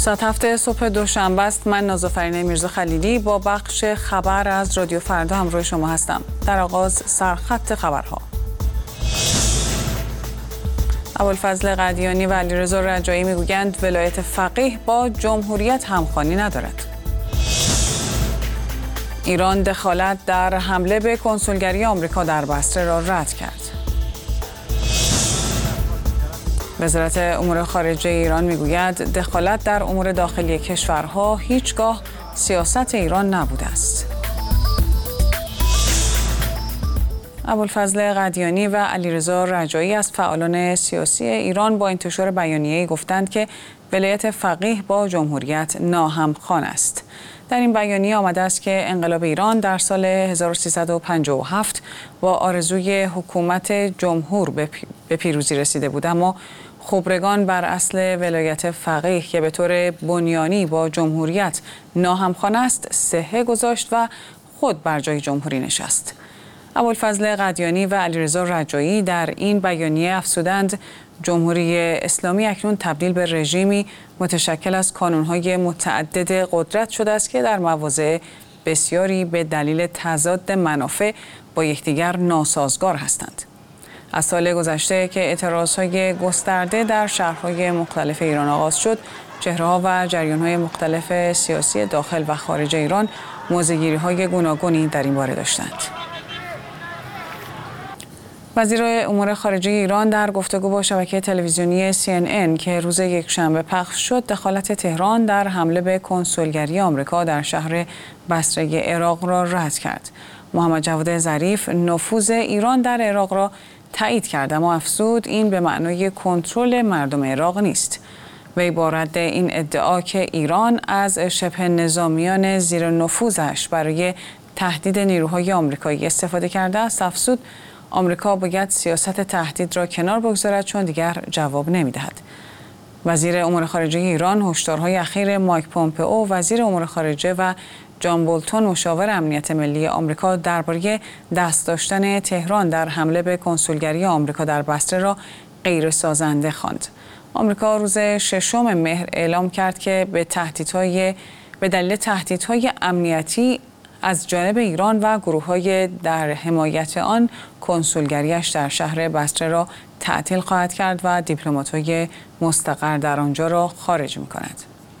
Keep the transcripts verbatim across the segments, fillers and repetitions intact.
ساعت هفت صبح دوشنبه است. من نازافرین میرزا خلیلی با بخش خبر از رادیو فردا همراه شما هستم. در آغاز سرخط خبرها. ابوالفضل قدیانی و علیرضا رجایی میگویند ولایت فقیه با جمهوریت همخوانی ندارد. ایران دخالت در حمله به کنسولگری آمریکا در بصره را رد کرد. وزارت امور خارجه ایران میگوید دخالت در امور داخلی کشورها هیچگاه سیاست ایران نبوده است. ابوالفضل قدیانی و علیرضا رجایی از فعالان سیاسی ایران با انتشار بیانیه‌ای گفتند که ولایت فقیه با جمهوریت ناهمخوان است. در این بیانیه آمده است که انقلاب ایران در سال هزار و سیصد و پنجاه و هفت با آرزوی حکومت جمهور به پیروزی رسیده بود، اما خبرگان بر اصل ولایت فقیه که به طور بنیانی با جمهوریت ناهمخوان است صحه گذاشت و خود بر جای جمهوری نشست. ابوالفضل قدیانی و علیرضا رجایی در این بیانیه افزودند جمهوری اسلامی اکنون تبدیل به رژیمی متشکل از کانون‌های متعدد قدرت شده است که در مواضع بسیاری به دلیل تضاد منافع با یکدیگر ناسازگار هستند. از سال گذشته که اعتراضهای گسترده در شهرهای مختلف ایران آغاز شد، چهره‌ها و جریان‌های مختلف سیاسی داخل و خارج ایران موضع‌گیری‌های گوناگونی در این باره داشتند. وزیر امور خارجه ایران در گفتگو با شبکه تلویزیونی سی ان ان که روز یکشنبه پخش شد، دخالت تهران در حمله به کنسولگری آمریکا در شهر بصره عراق را رد کرد. محمد جواد ظریف نفوذ ایران در عراق را تایید کرد، اما افزود این به معنای کنترل مردم عراق نیست. وی با رد این ادعا که ایران از شبه نظامیان زیر نفوذش برای تهدید نیروهای آمریکایی استفاده کرده است، افزود آمریکا باید سیاست تهدید را کنار بگذارد چون دیگر جواب نمی‌دهد. وزیر امور خارجه ایران هشدارهای اخیر مایک پومپئو وزیر امور خارجه و جان بولتون مشاور امنیت ملی آمریکا درباره دست داشتن تهران در حمله به کنسولگری آمریکا در بصره را غیر سازنده خواند. آمریکا روز ششم مهر اعلام کرد که به تهدیدهای به دلیل تهدیدهای امنیتی از جانب ایران و گروه‌های در حمایت آن کنسولگریش در شهر بصره را تعطیل خواهد کرد و دیپلمات‌های مستقر در آنجا را خارج می‌کند.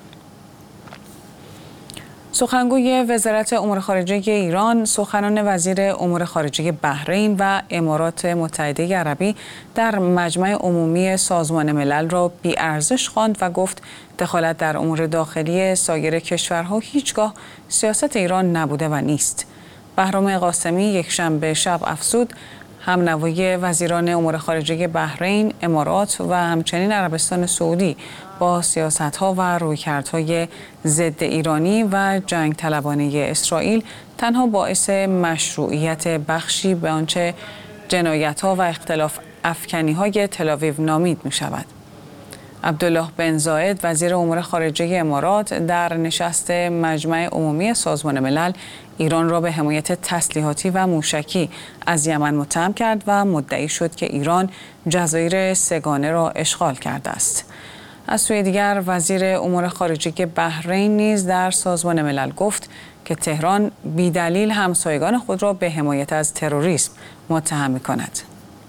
سخنگوی وزارت امور خارجه ایران سخنان وزیر امور خارجه بحرین و امارات متحده عربی در مجمع عمومی سازمان ملل را بی‌ارزش خواند و گفت دخالت در امور داخلی سایر کشورها هیچگاه سیاست ایران نبوده و نیست. بهرام قاسمی یکشنبه شب افزود همنوای وزیران امور خارجه بحرین، امارات و همچنین عربستان سعودی با سیاست‌ها و رویکردهای ضد ایرانی و جنگ طلبانه اسرائیل تنها باعث مشروعیت بخشی به آنچه جنایت‌ها و اختلاف افکنی‌های تل‌آویو نامید می‌شود. عبدالله بن زاید وزیر امور خارجه امارات در نشست مجمع عمومی سازمان ملل ایران را به حمایت تسلیحاتی و موشکی از یمن متهم کرد و مدعی شد که ایران جزایر سگانه را اشغال کرده است. از سوی دیگر وزیر امور خارجه بحرین نیز در سازمان ملل گفت که تهران بی‌دلیل همسایگان خود را به حمایت از تروریسم متهم می‌کند.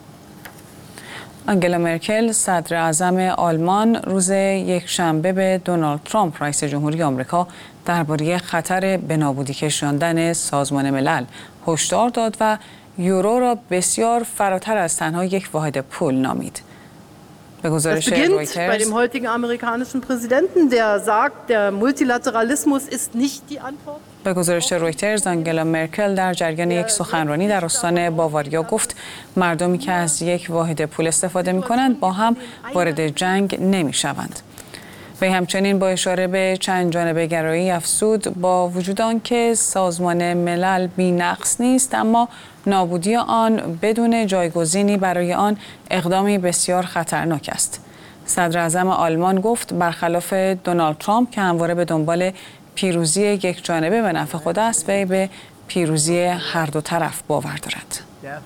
آنگلا مرکل صدر اعظم آلمان روز یکشنبه به دونالد ترامپ رئیس جمهوری آمریکا درباره خطر به نابودی کشاندن سازمان ملل هشدار داد و یورو را بسیار فراتر از تنها یک واحد پول نامید. به گزارش رویترز bei dem heutigen amerikanischen Präsidenten, der sagt, der Multilateralismus ist nicht die Antwort. به گزارش رویترز آنگلا مرکل در جریان یک سخنرانی در استان باواریا گفت مردمی که از یک واحد پول استفاده می‌کنند با هم وارد جنگ نمی‌شوند. وی همچنین با اشاره به چند جانبه گرایی افزود با وجود آنکه سازمان ملل بی‌نقص نیست، اما نابودی آن بدون جایگزینی برای آن اقدامی بسیار خطرناک است. صدر اعظم آلمان گفت برخلاف دونالد ترامپ که همواره به دنبال پیروزی یک جانبه به نفع خود است، وی به پیروزی هر دو طرف باور دارد.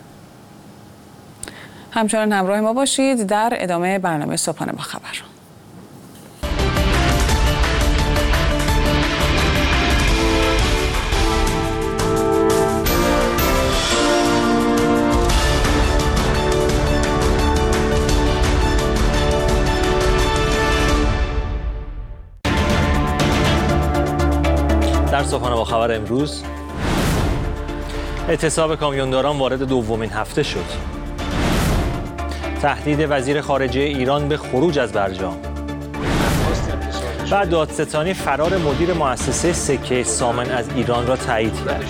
همچنان همراه ما باشید در ادامه برنامه صبحانه با خبر. در صبحانه با خبر امروز، اعتصاب کامیونداران وارد دومین هفته شد. تهدید وزیر خارجه ایران به خروج از برجام. و دادستانی فرار مدیر مؤسسه سکه سامن از ایران را تایید کرد.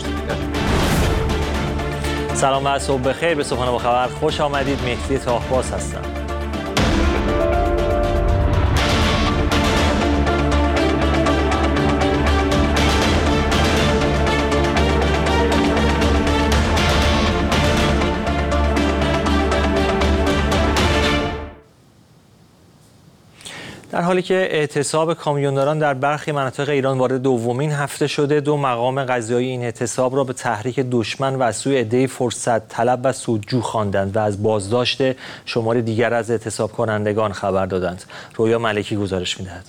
سلام و صبح بخیر. به صبحانه با خبر خوش آمدید. مهدی تاهباز هستم. در حالی که اعتصاب کامیونداران در برخی مناطق ایران وارد دومین هفته شده، دو مقام قضایی این اعتصاب را به تحریک دشمن و از سوی عده‌ای فرصت طلب و سودجو خواندند و از بازداشت شمار دیگر از اعتصاب کنندگان خبر دادند. رویا ملکی گزارش می‌دهد.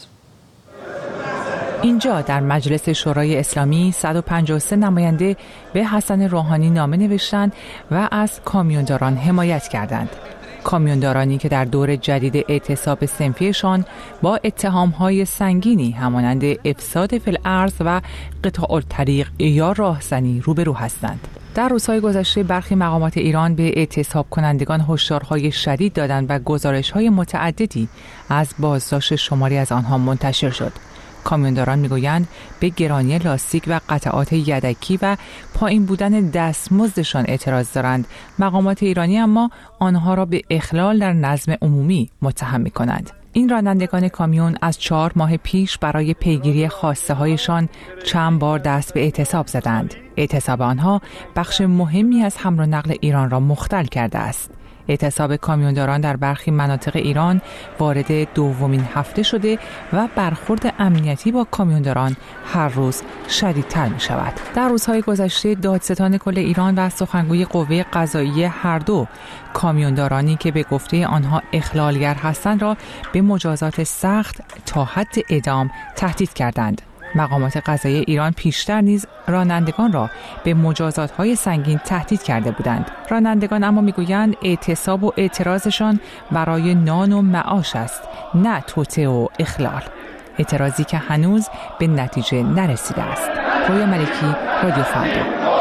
اینجا در مجلس شورای اسلامی صد و پنجاه و سه نماینده به حسن روحانی نامه نوشتند و از کامیونداران حمایت کردند. کامیوندارانی که در دور جدید اعتصاب صنفیشان با اتهام‌های سنگینی همانند افساد فی الارض و قطاع الطریق یا راهزنی روبرو هستند. در روزهای گذشته برخی مقامات ایران به اعتصاب کنندگان هشدارهای شدید دادند و گزارش‌های متعددی از بازداشت شماری از آنها منتشر شد. کامیونداران میگویند به گرانی لاستیک و قطعات یدکی و پایین بودن دستمزدشان اعتراض دارند. مقامات ایرانی اما آنها را به اخلال در نظم عمومی متهم می‌کنند. این رانندگان کامیون از چهار ماه پیش برای پیگیری خواسته هایشان چند بار دست به اعتصاب زدند. اعتصاب آنها بخش مهمی از حمل و نقل ایران را مختل کرده است. اعتصاب کامیونداران در برخی مناطق ایران وارد دومین هفته شده و برخورد امنیتی با کامیونداران هر روز شدیدتر می شود. در روزهای گذشته دادستان کل ایران و سخنگوی قوه قضاییه هر دو کامیوندارانی که به گفته آنها اخلالگر هستند را به مجازات سخت تا حد اعدام تهدید کردند. مقامات قضایی ایران پیشتر نیز رانندگان را به مجازات‌های سنگین تهدید کرده بودند. رانندگان اما میگویند اعتصاب و اعتراضشان برای نان و معاش است، نه توطئه و اخلال. اعتراضی که هنوز به نتیجه نرسیده است. رویا ملکی، رادیو فردا.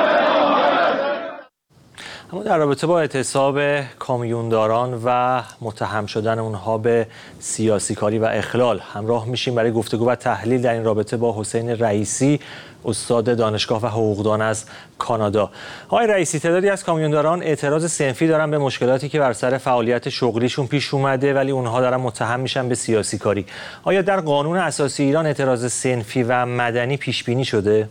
اما در رابطه با اعتصاب کامیونداران و متهم شدن اونها به سیاسی کاری و اخلال همراه میشیم برای گفتگو و تحلیل در این رابطه با حسین رئیسی، استاد دانشگاه و حقوقدان از کانادا. آقای رئیسی، تعدادی از کامیونداران اعتراض صنفی دارن به مشکلاتی که بر سر فعالیت شغلیشون پیش اومده، ولی اونها دارن متهم میشن به سیاسی کاری. آیا در قانون اساسی ایران اعتراض صنفی و مدنی پیش بینی شده؟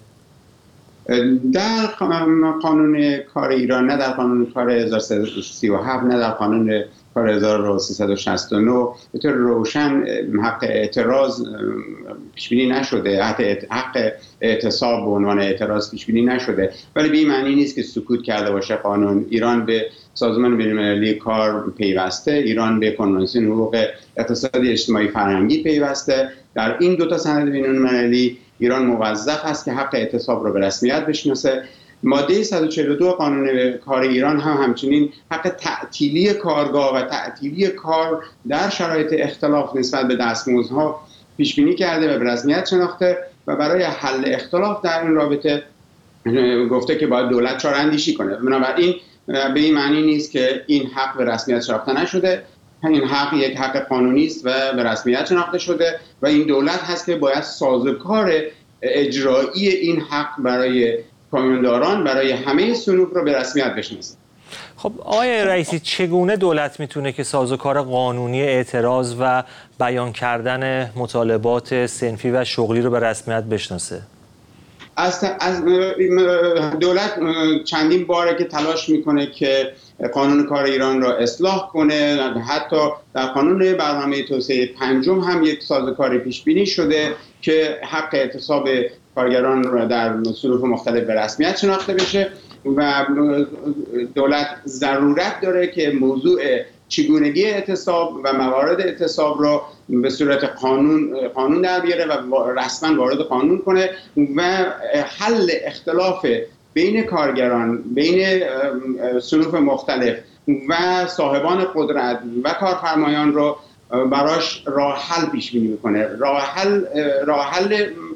در قانون کار ایران، نه در قانون کار هزار و سیصد و سی و هفت، نه در قانون کار هزار و سیصد و شصت و نه به طور روشن حق اعتراض پیش بینی نشده. حق اعتصاب به عنوان اعتراض پیش بینی نشده، ولی به این معنی نیست که سکوت کرده باشه قانون. ایران به سازمان بین‌المللی کار پیوسته، ایران به کنوانسیون حقوق اقتصادی اجتماعی فرهنگی پیوسته. در این دو تا سند بین‌المللی ایران موظف است که حق اعتصاب را به رسمیت بشناسه. ماده صد و چهل و دو قانون کار ایران هم همچنین حق تعطیلی کارگاه و تعطیلی کار در شرایط اختلاف نسبت به دستمزدها پیش بینی کرده و به رسمیت شناخته و برای حل اختلاف در این رابطه گفته که باید دولت چاره‌اندیشی کنه. بنابراین به این معنی نیست که این حق به رسمیت شناخته نشده. این حق یک حق قانونی است و به رسمیت شناخته شده و این دولت هست که باید سازوکار اجرایی این حق برای کامیونداران، برای همه صنوف را به رسمیت بشناسه. خب آقای رئیسی، چگونه دولت میتونه که سازوکار قانونی اعتراض و بیان کردن مطالبات صنفی و شغلی رو به رسمیت بشناسه؟ از, از دولت چندین باره که تلاش میکنه که قانون کار ایران را اصلاح کنه. حتی در قانون برنامه توسعه پنجم هم یک سازوکاری پیش بینی شده که حق اعتصاب کارگران را در صنوف مختلف به رسمیت شناخته بشه و دولت ضرورت داره که موضوع چگونگی اعتصاب و موارد اعتصاب را به صورت قانون قانون در بیاره و رسما وارد قانون کنه و حل اختلاف بین کارگران، بین صنوف مختلف و صاحبان قدرت و کارفرمایان رو براش راه حل پیش بینی میکنه. راه حل راه حل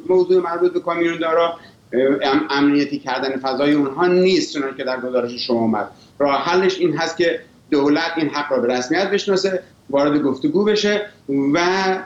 موضوع مربوط به کامیوندارا امنیتی کردن فضای اونها نیست، چون که در گزارش شما اومد. راه حلش این هست که دولت این حق را به رسمیت بشناسه، وارد گفتگو بشه و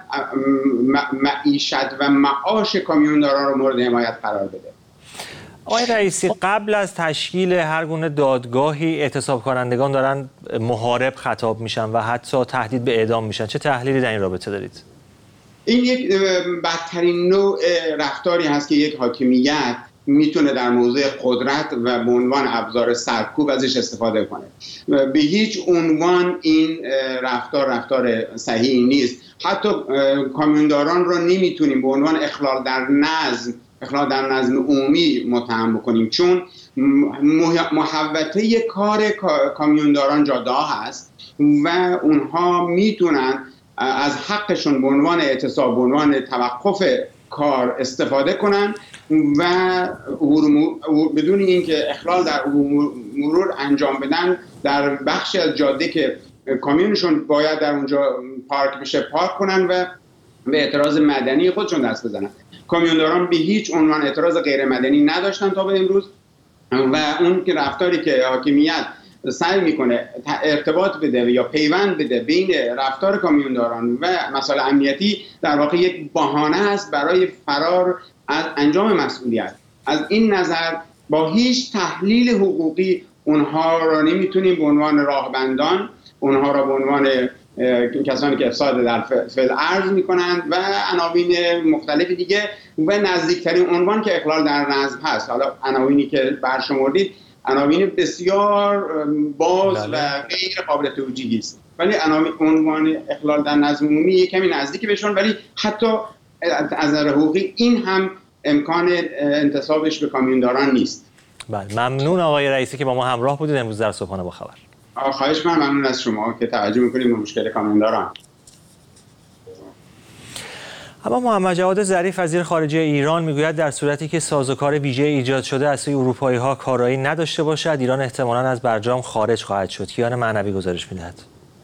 معیشت و معاش کامیونداران رو مورد حمایت قرار بده. آقای رئیسی، قبل از تشکیل هر گونه دادگاهی اعتصاب کنندگان دارن محارب خطاب میشن و حتی تهدید به اعدام میشن. چه تحلیلی در این رابطه دارید؟ این یک بدترین نوع رفتاری هست که یک حاکمیت میتونه در موضع قدرت و به عنوان ابزار سرکوب ازش استفاده کنه. به هیچ عنوان این رفتار رفتار صحیحی نیست. حتی کامیونداران رو نمیتونیم به عنوان اخلال در نظم اخلال در نظم عمومی متهم بکنیم، چون محوطه کار کامیونداران جاده هست و اونها میتونن از حقشون به عنوان اعتصاب، به عنوان توقف کار استفاده کنن و بدون اینکه اخلال در مرور انجام بدن در بخشی از جاده که کامیونشون باید در اونجا پارک بشه پارک کنن و به اعتراض مدنی خودشون دست بزنن. کامیونداران به هیچ عنوان اعتراض غیر مدنی نداشتن تا به امروز و اون که رفتاری که حاکمیت سعی میکنه ارتباط بده یا پیوند بده بین رفتار کامیونداران و مسائل امنیتی در واقع یک بهانه است برای فرار از انجام مسئولیت. از این نظر با هیچ تحلیل حقوقی اونها را نمیتونیم به عنوان راهبندان، اونها را به عنوان کسانی که افساد در فعل عرض میکنند و عناوین مختلف دیگه و نزدیکترین عنوان که اخلال در نظم هست. حالا عناوینی که برشمردید عناوین بسیار باز و غیر قابل توجیهی است، ولی عنوان اخلال در نظم عمومی یک کمی نزدیک بهشون، ولی حتی از نظر حقوقی این هم امکان انتصابش به کامیونداران نیست. بله، ممنون آقای رئیسی که با ما همراه بودید امروز در صبحانه با خبر. خواهش من ممنون از شما که توجه میکنید به مشکل کامیونداران. اما محمد جواد ظریف وزیر خارجه ایران میگوید در صورتی که سازوکار ویژه ایجاد شده از سوی اروپایی‌ها کارایی نداشته باشد، ایران احتمالاً از برجام خارج خواهد شد. کیان معنوی گزارش می‌دهد.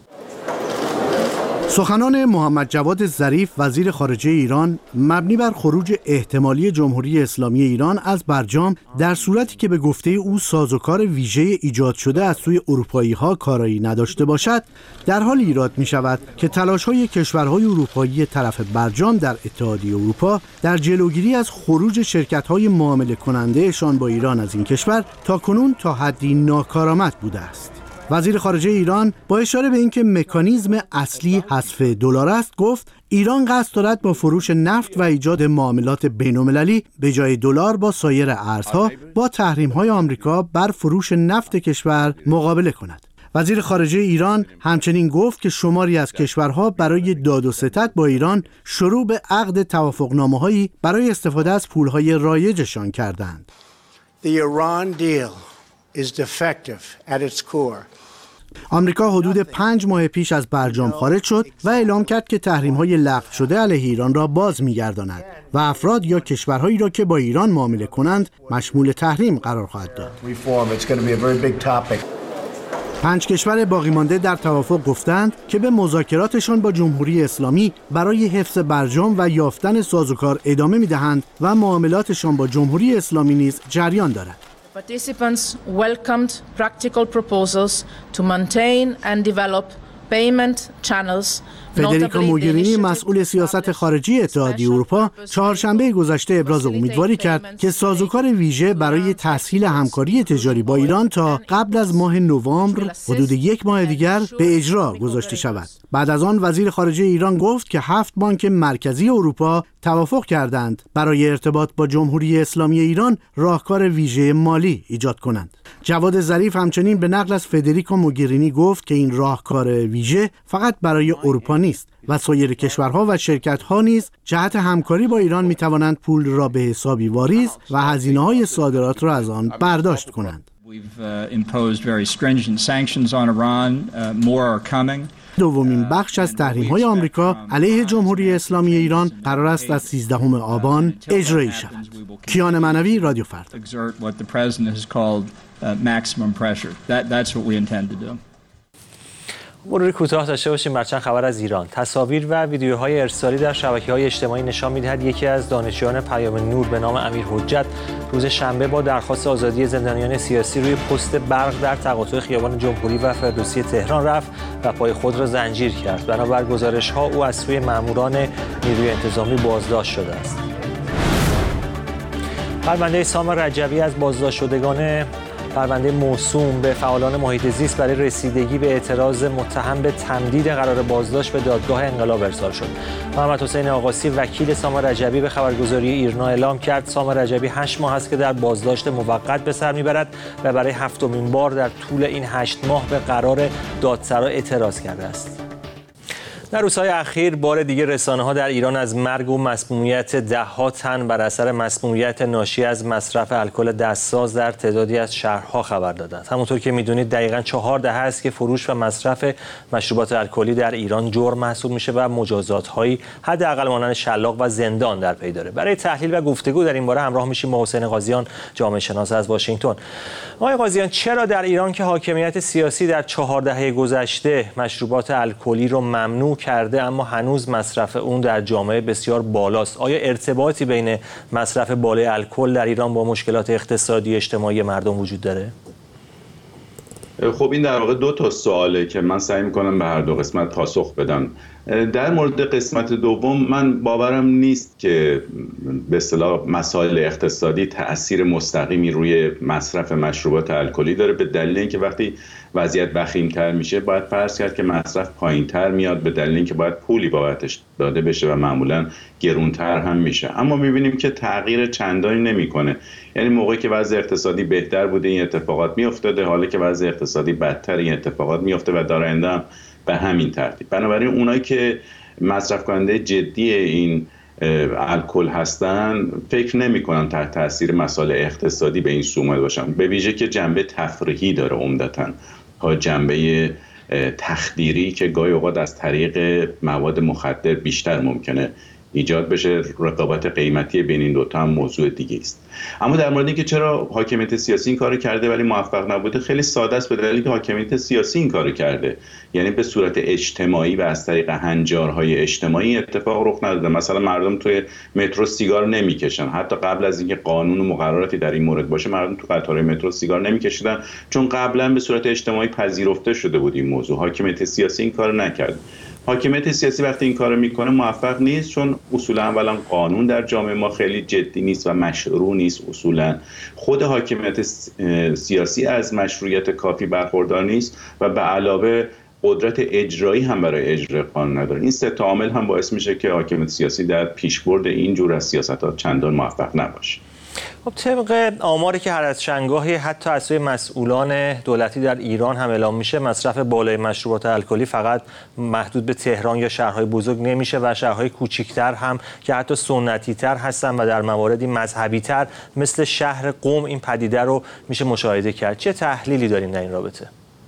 سخنان محمد جواد ظریف وزیر خارجه ایران مبنی بر خروج احتمالی جمهوری اسلامی ایران از برجام در صورتی که به گفته او سازوکار ویژه ایجاد شده از سوی اروپایی‌ها کارایی نداشته باشد، در حال ایراد می شود که تلاش‌های کشورهای اروپایی طرف برجام در اتحادیه اروپا در جلوگیری از خروج شرکت‌های معامله کننده‌شان با ایران از این کشور تاکنون تا حدی ناکارآمد بوده است. وزیر خارجه ایران با اشاره به اینکه مکانیزم اصلی حذف دلار است گفت ایران قصد دارد با فروش نفت و ایجاد معاملات بین‌المللی به جای دلار با سایر ارزها با تحریم‌های آمریکا بر فروش نفت کشور مقابله کند. وزیر خارجه ایران همچنین گفت که شماری از کشورها برای داد و ستد با ایران شروع به عقد توافقنامه‌هایی برای استفاده از پول‌های رایجشان کردند. The Iran deal is defective at its core. آمریکا حدود پنج ماه پیش از برجام خارج شد و اعلام کرد که تحریم‌های لغو شده علیه ایران را باز می‌گرداند و افراد یا کشورهایی را که با ایران معامله کنند مشمول تحریم قرار خواهد داد. پنج کشور باقی مانده در توافق گفتند که به مذاکراتشان با جمهوری اسلامی برای حفظ برجام و یافتن سازوکار ادامه می‌دهند و معاملاتشان با جمهوری اسلامی نیز جریان دارد. Participants welcomed practical proposals to maintain and develop payment channels. فدریکا موگرینی مسئول سیاست خارجی اتحادیه اروپا چهارشنبه گذشته ابراز امیدواری کرد که سازوکار ویژه برای تسهیل همکاری تجاری با ایران تا قبل از ماه نوامبر حدود یک ماه دیگر به اجرا گذاشته شود. بعد از آن وزیر خارجه ایران گفت که هفت بانک مرکزی اروپا توافق کردند برای ارتباط با جمهوری اسلامی ایران راهکار ویژه مالی ایجاد کنند. جواد ظریف همچنین به نقل از فدریکا موگرینی گفت که این راهکار ویژه فقط برای اروپا نیست و سایر کشورها و شرکت‌ها نیز جهت همکاری با ایران می‌توانند پول را به حسابی واریز و هزینه‌های صادرات را از آن برداشت کنند. دومین بخش از تحریم‌های آمریکا علیه جمهوری اسلامی ایران قرار است از سیزدهم آبان اجرایی شود. کیان معنوی، رادیو فردا. مروری کوتاه داشته باشیم بر چند خبر از ایران. تصاویر و ویدیوهای ارسالی در شبکه‌های اجتماعی نشان می‌دهد یکی از دانشجویان پیام نور به نام امیر حجت روز شنبه با درخواست آزادی زندانیان سیاسی روی پست برق در تقاطع خیابان جمهوری و فردوسی تهران رفت و پای خود را زنجیر کرد. بنابر گزارش‌ها او از سوی ماموران نیروی انتظامی بازداشت شده است. پرونده سام رجبی از بازداشت شدگان پرونده موسوم به فعالان محیط زیست برای رسیدگی به اعتراض متهم به تمدید قرار بازداشت به دادگاه انقلاب ارسال شد. محمد حسین آقاسی وکیل سام رجبی به خبرگزاری ایرنا اعلام کرد سام رجبی هشت ماه است که در بازداشت موقت به سر میبرد و برای هفتمین بار در طول این هشت ماه به قرار دادسرا اعتراض کرده است. در روزهای اخیر بار دیگر رسانه‌ها در ایران از مرگ و مسمومیت ده‌ها تن بر اثر مسمومیت ناشی از مصرف الکل دستساز در تعدادی از شهرها خبر دادند. همونطور که می‌دونید دقیقاً چهار دهه است که فروش و مصرف مشروبات الکلی در ایران جرم محسوب میشه و مجازات‌هایی حداقل مانند شلاق و زندان در پی داره. برای تحلیل و گفتگو در این باره همراه میشیم با حسین قاضیان، جامعه شناس از واشنگتن. آقای قاضیان، چرا در ایران که حاکمیت سیاسی در چهار دهه گذشته مشروبات الکلی رو ممنوع کرده اما هنوز مصرف اون در جامعه بسیار بالاست؟ آیا ارتباطی بین مصرف بالای الکل در ایران با مشکلات اقتصادی اجتماعی مردم وجود داره؟ خب این در واقع دو تا سواله که من سعی می‌کنم به هر دو قسمت پاسخ بدم. در مورد قسمت دوم من باورم نیست که به اصطلاح مسائل اقتصادی تأثیر مستقیمی روی مصرف مشروبات الکلی داره، به دلیل اینکه وقتی وضعیت وخیم‌تر میشه باید فرض کرد که مصرف پایین‌تر میاد، به دلیل اینکه باید پولی بابتش داده بشه و معمولاً گرونتر هم میشه. اما می‌بینیم که تغییر چندانی نمی‌کنه. یعنی موقعی که وضع اقتصادی بهتر بوده این اتفاقات می‌افتاده، حالا که وضع اقتصادی بدتر این اتفاقات می‌افته و در آینده هم به همین ترتیب. بنابراین اونایی که مصرف کننده جدی این الکل هستن فکر نمی کنن تحت تاثیر مسائل اقتصادی به این سو اومده باشن، به ویژه که جنبه تفریحی داره عمدتاً تا جنبه تخدیری که گاهی اوقات از طریق مواد مخدر بیشتر ممکنه ایجاد بشه. رقابت قیمتی بین این دوتا هم موضوع دیگه است. اما در مورد اینکه چرا حاکمیت سیاسی این کارو کرده ولی موفق نبوده، خیلی ساده است، به دلیلی که حاکمیت سیاسی این کارو کرده، یعنی به صورت اجتماعی و از طریق هنجارهای اجتماعی اتفاق رخ نداده. مثلا مردم توی مترو سیگار نمیکشن، حتی قبل از اینکه قانون و مقرراتی در این مورد باشه مردم تو قطارهای مترو سیگار نمیکشیدن، چون قبلا به صورت اجتماعی پذیرفته شده بود این موضوع. حاکمیت سیاسی این کارو نکرد. حاکمیت سیاسی وقتی این کارو میکنه موفق نیست، چون اصولا اولا قانون در جامعه ما خیلی جدی نیست و مشروع نیست. اصولا خود حاکمیت سیاسی از مشروعیت کافی برخوردار نیست و به علاوه قدرت اجرایی هم برای اجرای قانون نداره. این سه تا عامل هم باعث میشه که حاکمیت سیاسی در پیشبرد این جور از سیاست‌ها چندان موفق نباشه. خب طبق آماری که هر از چنگاهی حتی از سوی مسئولان دولتی در ایران هم اعلام میشه، مصرف بالای مشروبات الکلی فقط محدود به تهران یا شهرهای بزرگ نمیشه و شهرهای کوچکتر هم که حتی سنتی تر هستن و در مواردی مذهبی تر مثل شهر قم این پدیده رو میشه مشاهده کرد. چه تحلیلی داریم در این رابطه؟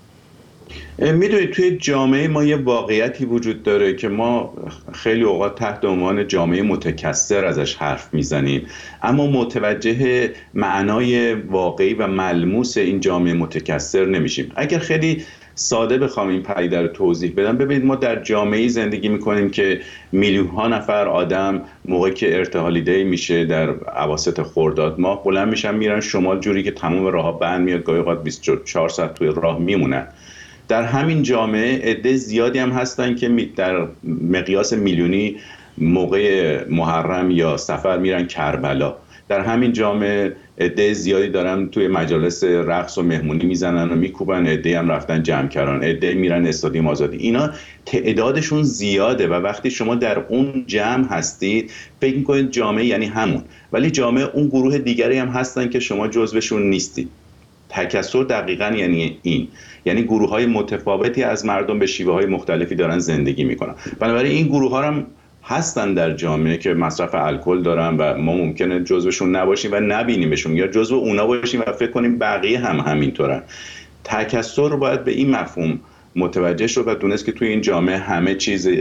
میدونید توی جامعه ما یه واقعیتی وجود داره که ما خیلی اوقات تحت عنوان جامعه متکثر ازش حرف میزنیم، اما متوجه معنای واقعی و ملموس این جامعه متکثر نمیشیم. اگر خیلی ساده بخوام این پدیده رو توضیح بدم، ببینید ما در جامعه‌ای زندگی میکنیم که میلیون ها نفر آدم موقعی که ارتحالی دی میشه در اواسط خرداد ماه بلند میشن میرن شمال، جوری که تمام راه‌ها بند میاد، گاهی اوقات بیست و چهار ساعت توی راه میمونن. در همین جامعه عده زیادی هم هستن که در مقیاس میلیونی موقع محرم یا سفر میرن کربلا. در همین جامعه عده زیادی دارن توی مجالس رقص و مهمونی میزنن و میکوبن، عده هم رفتن جمع‌کران، عده میرن استادیوم آزادی. اینا تعدادشون زیاده و وقتی شما در اون جمع هستید فکر می‌کنید جامعه یعنی همون، ولی جامعه اون گروه دیگری هم هستن که شما جزوشون نیستید. تکثر دقیقاً یعنی این، یعنی گروه‌های متفاوتی از مردم به شیوه‌های مختلفی دارن زندگی میکنن. بنابراین این گروه‌ها هم هستن در جامعه که مصرف الکل دارن و ما ممکنه جزوشون نباشیم و نبینیمشون یا جزو اونا باشیم و فکر کنیم بقیه هم همینطورن. تکثر رو باید به این مفهوم متوجه شد و دونست که توی این جامعه همه چیز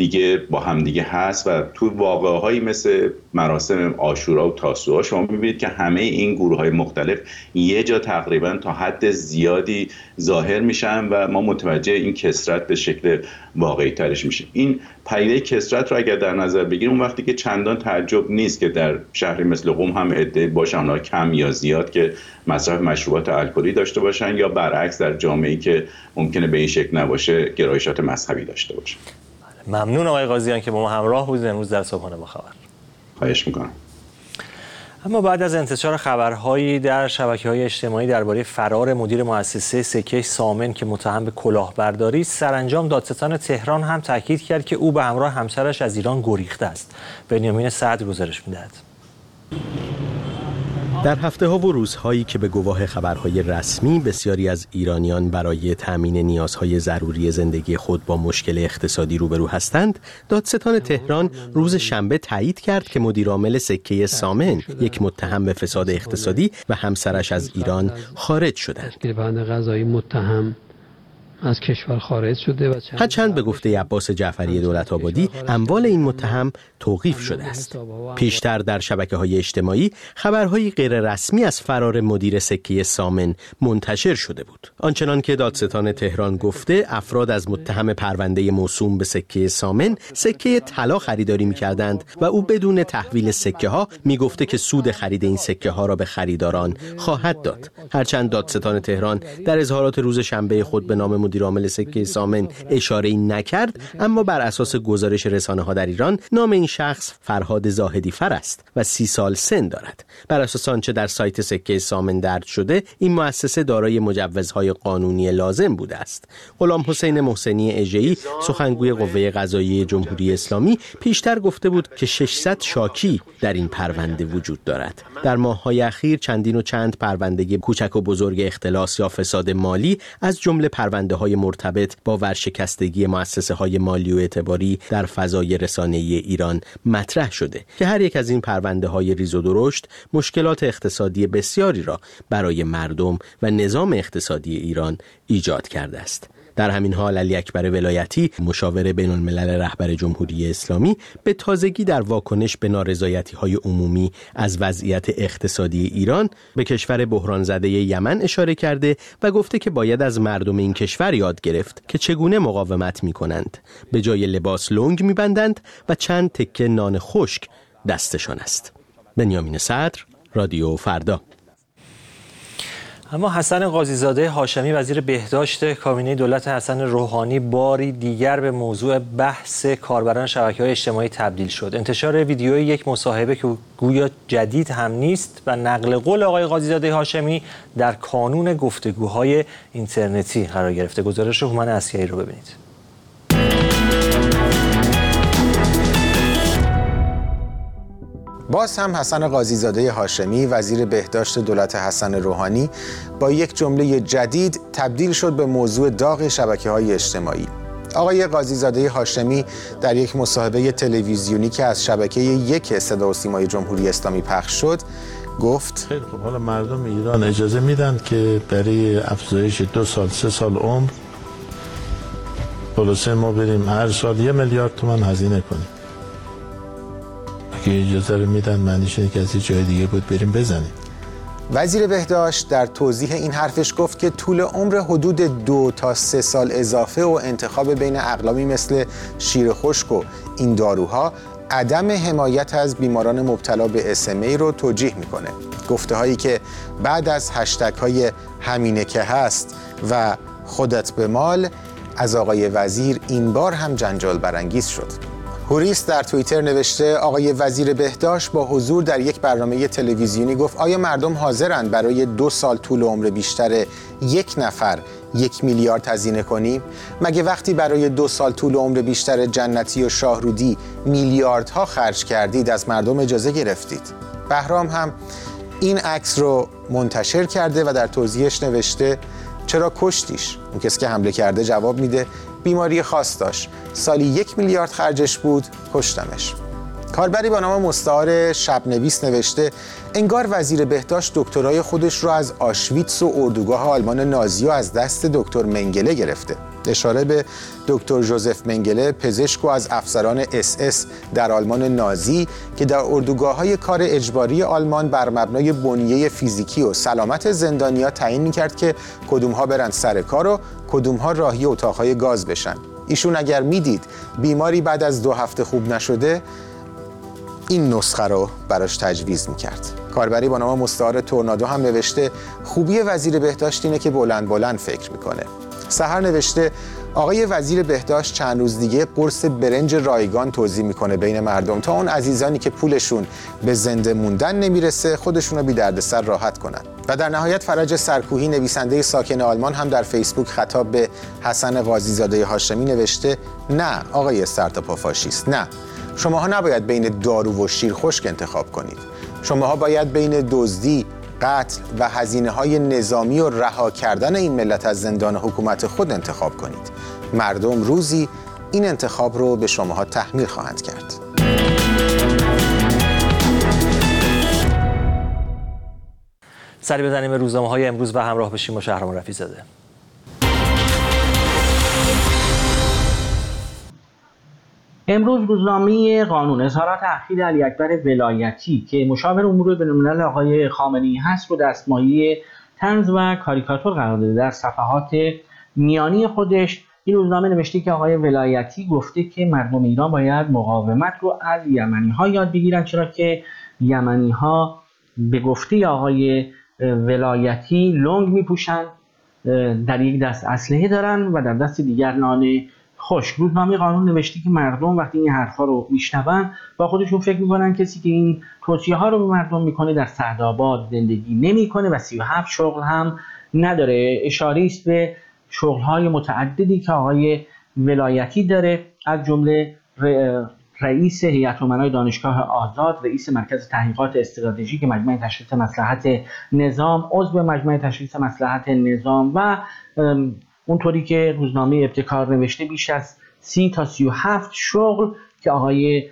دیگه با همدیگه هست و تو واقعه‌هایی مثل مراسم عاشورا و تاسوعا شما می‌بینید که همه این گروه‌های مختلف یه جا تقریبا تا حد زیادی ظاهر میشن و ما متوجه این کثرت به شکل واقعی ترش میشیم. این پدیده کثرت رو اگر در نظر بگیریم اون وقتی که چندان تعجب نیست که در شهری مثل قم هم عده باشن، اونها کم یا زیاد، که مصرف مشروبات الکلی داشته باشن یا برعکس در جامعه‌ای که ممکنه به این شکل نباشه گرایشات مذهبی داشته باشن. ممنون آقای قاضیان که با ما همراه بودید امروز در صبحانه با خبر. خواهش میکنم. اما بعد از انتشار خبرهایی در شبکه‌های اجتماعی درباره فرار مدیر مؤسسه سکه سامن که متهم به کلاهبرداری است، سرانجام دادستان تهران هم تاکید کرد که او به همراه همسرش از ایران گریخته است. بنیامین صدر گزارش می‌دهد. در هفته‌ها و روزهایی که به گواه خبرهای رسمی بسیاری از ایرانیان برای تأمین نیازهای ضروری زندگی خود با مشکل اقتصادی روبرو هستند، دادستان تهران روز شنبه تایید کرد که مدیرعامل سکه سامن، یک متهم به فساد اقتصادی، و همسرش از ایران خارج شدند. بند قضایی متهم از کشور خارج شده و هرچند به گفته عباس جعفری دولت‌آبادی اموال این متهم توقیف شده است. پیشتر در شبکه‌های اجتماعی خبرهای غیر رسمی از فرار مدیر سکه سامن منتشر شده بود. آنچنان که دادستان تهران گفته، افراد از متهم پرونده موسوم به سکه سامن سکه طلا خریداری می‌کردند و او بدون تحویل سکه‌ها می‌گفته که سود خرید این سکه‌ها را به خریداران خواهد داد. هرچند دادستان تهران در اظهارات روز شنبه خود به نام مدیرعامل سکه سامن اشاره‌ای نکرد، اما بر اساس گزارش رسانه‌ها در ایران نام این شخص فرهاد زاهدی فر است و سی سال سن دارد. بر اساس آنچه در سایت سکه سامن درج شده، این مؤسسه دارای مجوزهای قانونی لازم بوده است. غلام حسین محسنی اژه‌ای، سخنگوی قوه قضاییه جمهوری اسلامی، پیشتر گفته بود که ششصد شاکی در این پرونده وجود دارد. در ماه‌های اخیر چندین و چند پرونده کوچک و بزرگ اختلاس یا فساد مالی از جمله پرونده‌های مرتبط با ورشکستگی مؤسسه‌های مالی و اعتباری در فضای رسانه‌ای ایران مطرح شده که هر یک از این پرونده‌های ریز و درشت مشکلات اقتصادی بسیاری را برای مردم و نظام اقتصادی ایران ایجاد کرده است. در همین حال علی اکبر ولایتی، مشاور بین الملل رهبر جمهوری اسلامی، به تازگی در واکنش به نارضایتی‌های عمومی از وضعیت اقتصادی ایران به کشور بحران زده یمن اشاره کرده و گفته که باید از مردم این کشور یاد گرفت که چگونه مقاومت می‌کنند. به جای لباس لنگ می‌بندند و چند تکه نان خشک دستشان است. بنیامین صدر، رادیو فردا. اما حسن قاضیزاده هاشمی، وزیر بهداشت کابینه دولت حسن روحانی، باری دیگر به موضوع بحث کاربران شبکه‌های اجتماعی تبدیل شد. انتشار ویدیوی یک مصاحبه که گویا جدید هم نیست و نقل قول آقای قاضیزاده هاشمی در کانون گفتگوهای اینترنتی قرار گرفته. گزارش هومن اسکری رو ببینید. باز هم حسن قاضیزاده هاشمی، وزیر بهداشت دولت حسن روحانی، با یک جمله جدید تبدیل شد به موضوع داغ شبکه‌های اجتماعی. آقای قاضیزاده هاشمی در یک مصاحبه تلویزیونی که از شبکه یک صدا و سیمای جمهوری اسلامی پخش شد گفت: خیلی خب، حالا مردم ایران اجازه میدن که برای افزایش دو سال سه سال عمر خلاصه ما بریم هر سال یه میلیارد تومان هزینه کنیم. اگه اجازه رو میدن معنیش اینه که از یه جای دیگه بود بریم بزنیم. وزیر بهداشت در توضیح این حرفش گفت که طول عمر حدود دو تا سه سال اضافه و انتخاب بین اقلامی مثل شیر خشک و این داروها عدم حمایت از بیماران مبتلا به اس ام ای رو توجیه میکنه. گفته هایی که بعد از هشتگ های همینه که هست و خودت به مال از آقای وزیر این بار هم جنجال برانگیز شد. هوریس در توییتر نوشته: آقای وزیر بهداشت با حضور در یک برنامه تلویزیونی گفت آیا مردم حاضرند برای دو سال طول عمر بیشتر یک نفر یک میلیارد هزینه کنیم؟ مگه وقتی برای دو سال طول عمر بیشتر جنتی و شاهرودی میلیاردها خرج کردید از مردم اجازه گرفتید؟ بهرام هم این عکس رو منتشر کرده و در توضیحش نوشته: چرا کشتیش؟ اون کسی که حمله کرده جواب میده: بیماری خاص داشت، سالی یک میلیارد خرجش بود، کشتمش. کاربری با نام مستعار شبنویس نوشته: انگار وزیر بهداشت دکترای خودش رو از آشویتس و اردوگاه آلمان نازی و از دست دکتر منگله گرفته. اشاره به دکتر ژوزف منگله، پزشک و از افسران اس اس در آلمان نازی که در اردوگاه‌های کار اجباری آلمان بر مبنای بنیه فیزیکی و سلامت زندانی‌ها تعیین می‌کرد که کدوم‌ها برن سر کار و کدوم‌ها راهی اتاق‌های گاز بشن. ایشون اگر میدید بیماری بعد از دو هفته خوب نشده، این نسخه رو براش تجویز می‌کرد. کاربری با نام مستعار تورنادو هم نوشته خوبی وزیر بهداشت اینه که بلند بلند فکر میکنه. سحر نوشته آقای وزیر بهداشت چند روز دیگه قرص برنج رایگان توزیع میکنه بین مردم تا اون عزیزانی که پولشون به زنده موندن نمیرسه خودشون رو بی دردسر راحت کنن. و در نهایت فرج سرکوهی نویسنده ساکن آلمان هم در فیسبوک خطاب به حسن قاضیزاده هاشمی نوشته نه آقای سرتاپا فاشیست، نه، شماها نباید بین دارو و شیر خشک انتخاب کنید. شماها باید بین دزدی، قتل و هزینه‌های نظامی و رها کردن این ملت از زندان حکومت خود انتخاب کنید. مردم روزی این انتخاب رو به شماها تحمیل خواهند کرد. سری بزنیم به روزنامه‌های امروز و همراه بشیم با شهرام رفیع‌زاده. امروز روزنامه قانون اظهارات اخیر علی اکبر ولایتی که مشاور امور بین‌الملل آقای خامنه‌ای هست رو دستمایه طنز و کاریکاتور قرار داده. در صفحات میانی خودش این روزنامه نوشته که آقای ولایتی گفته که مردم ایران باید مقاومت رو از یمنی‌ها یاد بگیرن، چرا که یمنی‌ها به گفته آقای ولایتی لنگ میپوشن، در یک دست اسلحه دارن و در دست دیگر نان خشک. روزنامه قانون نوشته که مردم وقتی این حرفا رو میشنون با خودشون فکر میکنن کسی که این توصیه ها رو به مردم میکنه در سعدآباد زندگی نمیکنه و سی و هفت شغل هم نداره. اشاره است به شغل های متعددی که آقای ولایتی داره، از جمله رئیس هیئت امنای دانشگاه آزاد، رئیس مرکز تحقیقات استراتژیک مجمع تشخیص مصلحت نظام، عضو مجمع تشخیص مصلحت نظام و اونطوری که روزنامه ابتکار نوشته بیش از سی تا سی و هفت شغل که آقای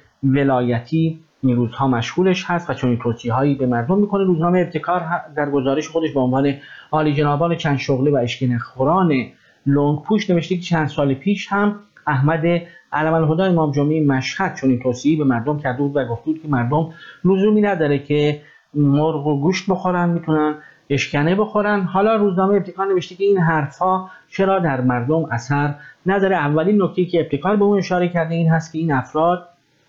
ولایتی این روزها مشغولش هست و چنین توصیه‌هایی به مردم میکنه. روزنامه ابتکار در گزارش خودش به عنوان عالی جنابان چند شغله و اشکین خوران لنگ پوش نوشته که چند سال پیش هم احمد علم الهدی امام جمعه مشهد چنین توصیه‌ای به مردم کرده بود و گفته بود که مردم لزومی نداره که مرغ و گوشت بخورن، میتونن اشکنه بخورن. حالا روزنامه ابتکار نوشته که این حرفها چرا در مردم اثر نداره. اولین نکته که ابتکار به اون اشاره کرده این هست که این افراد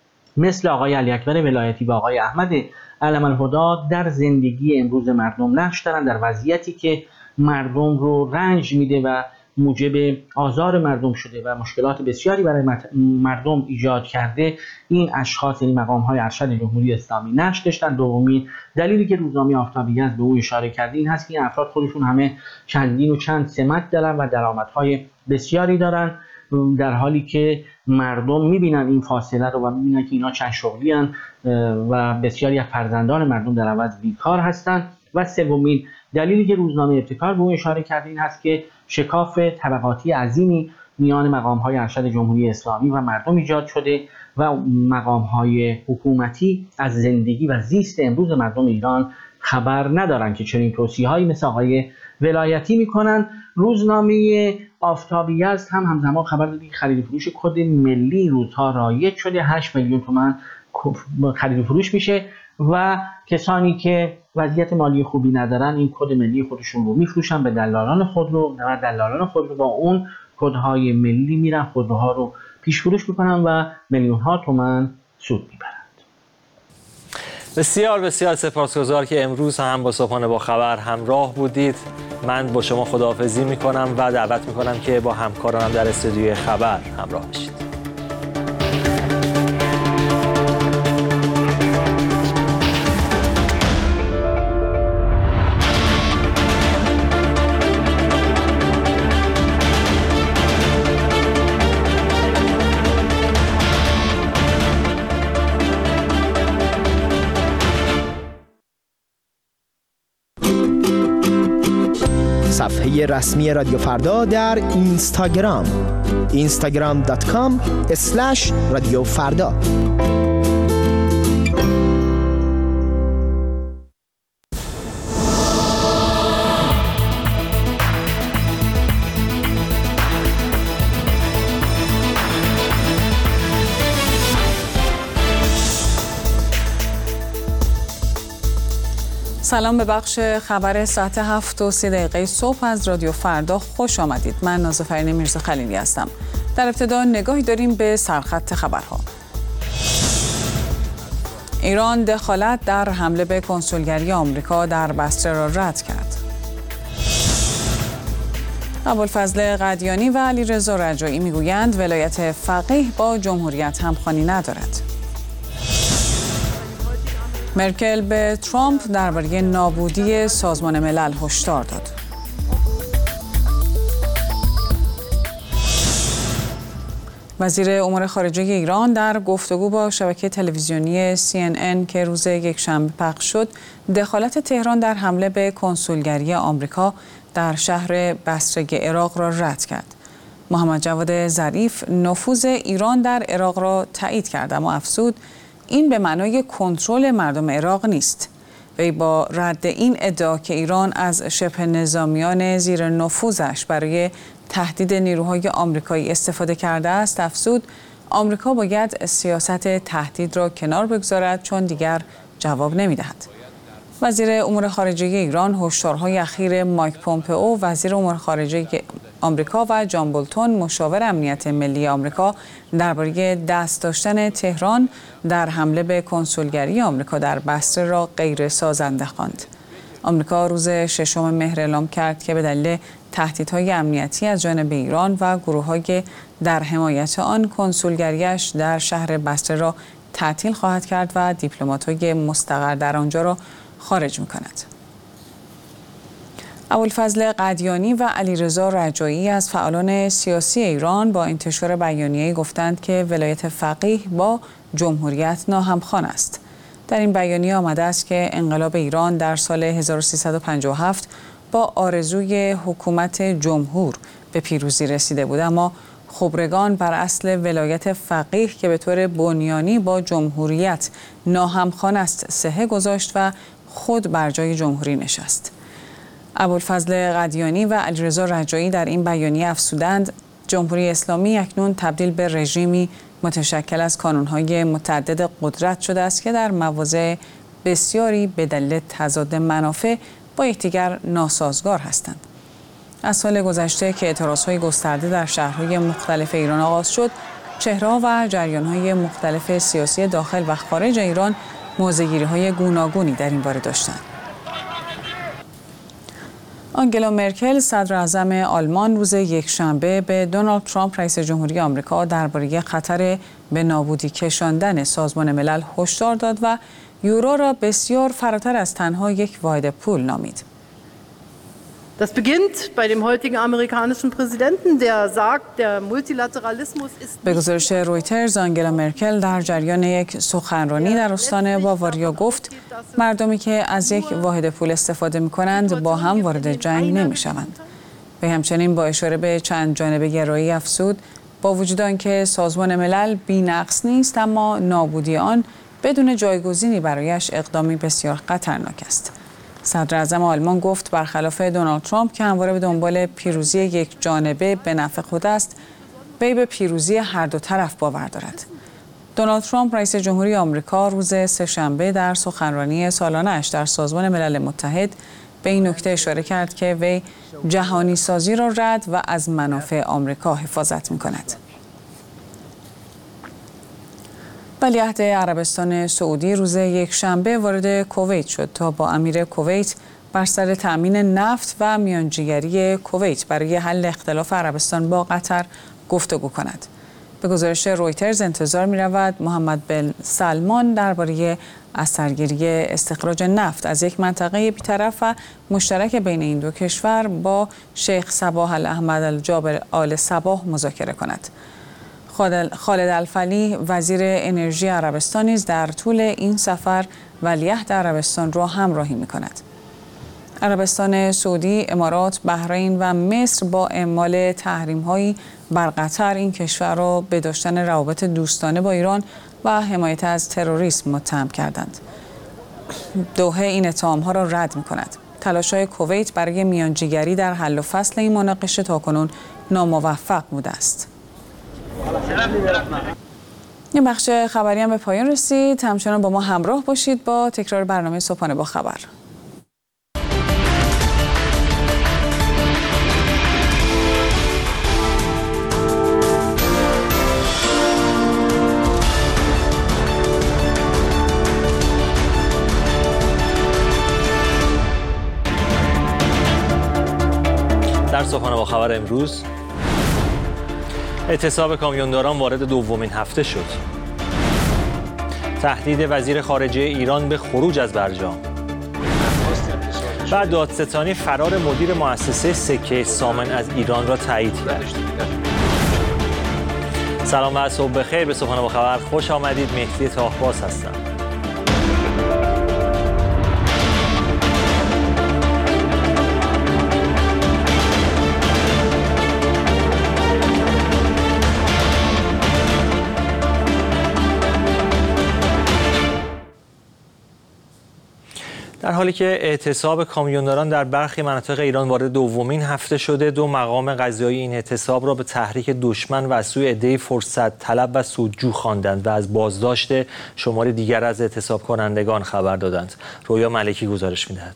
مثل آقای علی اکبر ولایتی و آقای احمد علم الهدی در زندگی امروز مردم نقش دارن، در وضعیتی که مردم رو رنج میده و موجب آزار مردم شده و مشکلات بسیاری برای مردم ایجاد کرده. این اشخاص، یعنی مقام‌های ارشد جمهوری اسلامی نقش داشتن. دومین دلیلی که روزنامه آفتابی از به او اشاره کرده این هست که این افراد خودشون همه چندین و چند سمت دارن و درآمدهای بسیاری دارن، در حالی که مردم میبینن این فاصله رو و میبینن که اینا چند شغلی هستن و بسیاری از فرزندان مردم در عوض بیکار هستن. و سومین دلیلی که روزنامه ابتکار به اون اشاره کرده این هست که شکاف طبقاتی عظیمی میان مقام‌های ارشد جمهوری اسلامی و مردم ایجاد شده و مقام‌های حکومتی از زندگی و زیست امروز مردم ایران خبر ندارن که چنین توصیه‌هایی مثل آقای ولایتی میکنن. روزنامه آفتابی است هم همزمان خبر داده که خرید و فروش کد ملی روزها رایج شده، هشت میلیون تومان خرید و فروش میشه و کسانی که وضعیت مالی خوبی ندارن این کد ملی خودشون رو میفروشن به دلالان خود رو و دلالان خود رو با اون کدهای ملی میرن خودروها رو پیش فروش میکنن و میلیون ها تومان سود میبرن. بسیار بسیار سپاسگزار که امروز هم با صبحانه با خبر همراه بودید. من با شما خداحافظی میکنم و دعوت میکنم که با همکارانم در استودیوی خبر همراه بشید. صفحه رسمی رادیو فردا در اینستاگرام اینستاگرام دات کام اسلش رادیو فردا. سلام به بخش خبر ساعت هفت و سی دقیقه صبح از رادیو فردا خوش آمدید. من نازافرین میرزا خلیلی هستم. در ابتدا نگاهی داریم به سرخط خبرها. ایران دخالت در حمله به کنسولگری آمریکا در بصره را رد کرد. ابوالفضل قدیانی و علیرضا رجایی میگویند ولایت فقیه با جمهوریت همخوانی ندارد. مرکل به ترامپ درباره نابودی سازمان ملل هشدار داد. وزیر امور خارجه ایران در گفتگو با شبکه تلویزیونی سی ان ان که روز یکشنبه پخش شد، دخالت تهران در حمله به کنسولگری آمریکا در شهر بصره عراق را رد کرد. محمد جواد ظریف نفوذ ایران در عراق را تایید کرد، اما افزود این به معنای کنترل مردم عراق نیست. وی با رد این ادعا که ایران از شبه نظامیان زیر نفوذش برای تهدید نیروهای آمریکایی استفاده کرده است، افزود آمریکا باید سیاست تهدید را کنار بگذارد چون دیگر جواب نمی‌دهد. وزیر امور خارجه ایران هشدارهای اخیر مایک پومپئو وزیر امور خارجه آمریکا و جان بولتون مشاور امنیت ملی آمریکا درباره دست داشتن تهران در حمله به کنسولگری آمریکا در بصره را غیر سازنده خواند. آمریکا روز ششم مهر اعلام کرد که به دلیل تهدیدهای امنیتی از جانب ایران و گروه‌های در حمایت آن کنسولگریش در شهر بصره را تعطیل خواهد کرد و دیپلمات‌های مستقر در آنجا را خارج می‌کند. ابوالفضل قدیانی و علیرضا رجایی از فعالان سیاسی ایران با انتشار بیانیه‌ای گفتند که ولایت فقیه با جمهوریت ناهمخوان است. در این بیانیه آمده است که انقلاب ایران در سال هزار و سیصد و پنجاه و هفت با آرزوی حکومت جمهور به پیروزی رسیده بود، اما خبرگان بر اصل ولایت فقیه که به طور بنیانی با جمهوریت ناهمخوان است صحه گذاشت و خود بر جای جمهوری نشست. ابوالفضل قدیانی و علیرضا رجایی در این بیانیه افزودند جمهوری اسلامی اکنون تبدیل به رژیمی متشکل از کانون‌های متعدد قدرت شده است که در مواضع بسیاری به دلیل تضاد منافع با یکدیگر ناسازگار هستند. از سال گذشته که اعتراضهای گسترده در شهرهای مختلف ایران آغاز شد، چهره‌ها و جریان‌های مختلف سیاسی داخل و خارج ایران موضع‌گیری‌های گوناگونی در این باره داشتند. آنگلا مرکل صدر اعظم آلمان روز یکشنبه به دونالد ترامپ رئیس جمهوری آمریکا درباره خطر به نابودی کشاندن سازمان ملل هشدار داد و یورو را بسیار فراتر از تنها یک واحد پول نامید. Das beginnt bei dem heutigen amerikanischen Präsidenten, der sagt, der Multilateralismus ist. به گزارش رویترز، آنگلا مرکل در جریان یک سخنرانی در استان باواریا گفت مردمی که از یک واحد پول استفاده می‌کنند با هم وارد جنگ نمی‌شوند. و همچنین با اشاره به چند جانبه گرایی افزود با وجود آنکه سازمان ملل بی‌نقص نیست، اما نابودی آن بدون جایگزینی برایش اقدامی بسیار خطرناک است. صدر اعظم آلمان گفت برخلاف دونالد ترامپ که همواره به دنبال پیروزی یک جانبه به نفع خود است، وی به پیروزی هر دو طرف باور دارد. دونالد ترامپ رئیس جمهوری آمریکا روز سه‌شنبه در سخنرانی سالانه‌اش در سازمان ملل متحد به این نکته اشاره کرد که وی جهانی سازی را رد و از منافع آمریکا حفاظت می‌کند. ولیعهد عربستان سعودی روز یکشنبه وارد کویت شد تا با امیر کویت بر سر تأمین نفت و میانجیگری کویت برای حل اختلاف عربستان با قطر گفتگو کند. به گزارش رویترز انتظار می رود محمد بن سلمان درباره اثرگیری استخراج نفت از یک منطقه بی‌طرف و مشترک بین این دو کشور با شیخ صباح الاحمد الجابر آل صباح مذاکره کند. خالد الفلی وزیر انرژی عربستان نیز در طول این سفر ولیعهد عربستان را همراهی می‌کند. عربستان سعودی، امارات، بحرین و مصر با اعمال تحریم‌هایی بر قطر این کشور را به داشتن روابط دوستانه با ایران و حمایت از تروریسم متهم کردند. دوحه این اتهام‌ها را رد می‌کند. تلاش‌های کویت برای میانجیگری در حل و فصل این مناقشه تاکنون ناموفق بوده است. این بخش خبری هم به پایان رسید. همچنان با ما همراه باشید با تکرار برنامه صبحانه با خبر. صبحانه با خبر امروز. اعتصاب کامیونداران وارد دومین هفته شد. تهدید وزیر خارجه ایران به خروج از برجام. بعد دادستانی فرار مدیر مؤسسه سکه سامن از ایران را تایید کرد. سلام و صبح بخیر، به صبحانه با خبر خوش آمدید. مهدی تاهباز هستم. در حالی که اعتصاب کامیونداران در برخی مناطق ایران وارد دومین هفته شده، دو مقام قضایی این اعتصاب را به تحریک دشمن و از سوی عده‌ای فرصت طلب و سودجو خواندند و از بازداشت شماری دیگر از اعتصاب کنندگان خبر دادند. رویا ملکی گزارش می‌دهد.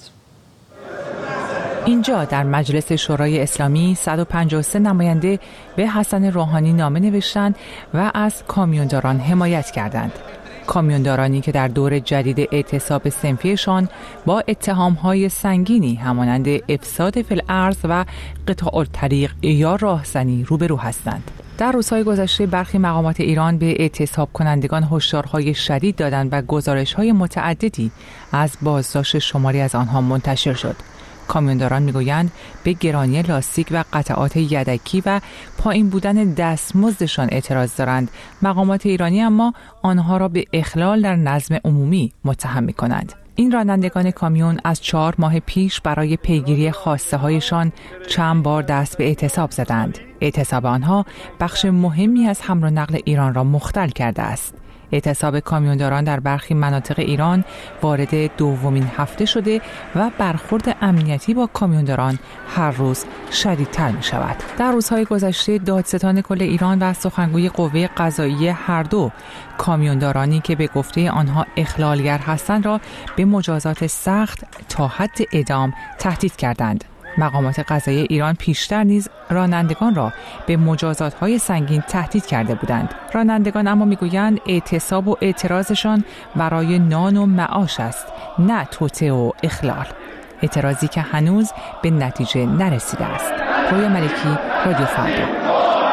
اینجا در مجلس شورای اسلامی صد و پنجاه و سه نماینده به حسن روحانی نامه نوشتند و از کامیونداران حمایت کردند. کامیوندارانی که در دور جدید اعتصاب صنفیشان با اتهام‌های سنگینی همانند افساد فی الارض و قطاع الطریق یا راهزنی روبرو هستند. در روزهای گذشته برخی مقامات ایران به اعتصاب کنندگان هشدارهای شدید دادند و گزارش‌های متعددی از بازداشت شماری از آنها منتشر شد. کامیونداران میگویند به گرانی لاستیک و قطعات یدکی و پایین بودن دستمزدشان اعتراض دارند. مقامات ایرانی اما آنها را به اخلال در نظم عمومی متهم می‌کنند. این رانندگان کامیون از چهار ماه پیش برای پیگیری خواسته هایشان چند بار دست به اعتصاب زدند. اعتصاب آنها بخش مهمی از حمل و نقل ایران را مختل کرده است. اعتصاب کامیونداران در برخی مناطق ایران وارد دومین هفته شده و برخورد امنیتی با کامیونداران هر روز شدیدتر می شود. در روزهای گذشته دادستان کل ایران و سخنگوی قوه قضاییه هر دو کامیوندارانی که به گفته آنها اخلالگر هستند را به مجازات سخت تا حد اعدام تهدید کردند. مقامات قضایی ایران پیشتر نیز رانندگان را به مجازات‌های سنگین تهدید کرده بودند. رانندگان اما میگویند اعتصاب و اعتراضشان برای نان و معاش است، نه توطئه و اخلال. اعتراضی که هنوز به نتیجه نرسیده است. رویا ملکی، رادیو فردا.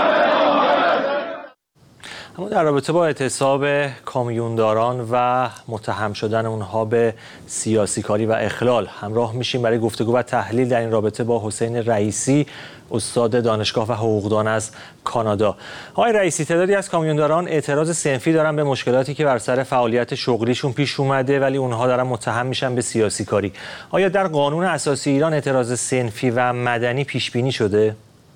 اما در رابطه با اعتصاب کامیونداران و متهم شدن اونها به سیاسی کاری و اخلال همراه میشیم برای گفتگو و تحلیل در این رابطه با حسین رئیسی، استاد دانشگاه و حقوقدان از کانادا. آقای رئیسی، تعدادی از کامیونداران اعتراض صنفی دارن به مشکلاتی که بر سر فعالیت شغلیشون پیش اومده، ولی اونها دارن متهم میشن به سیاسی کاری. آیا در قانون اساسی ایران اعتراض صنفی و مدنی پیش بینی شده؟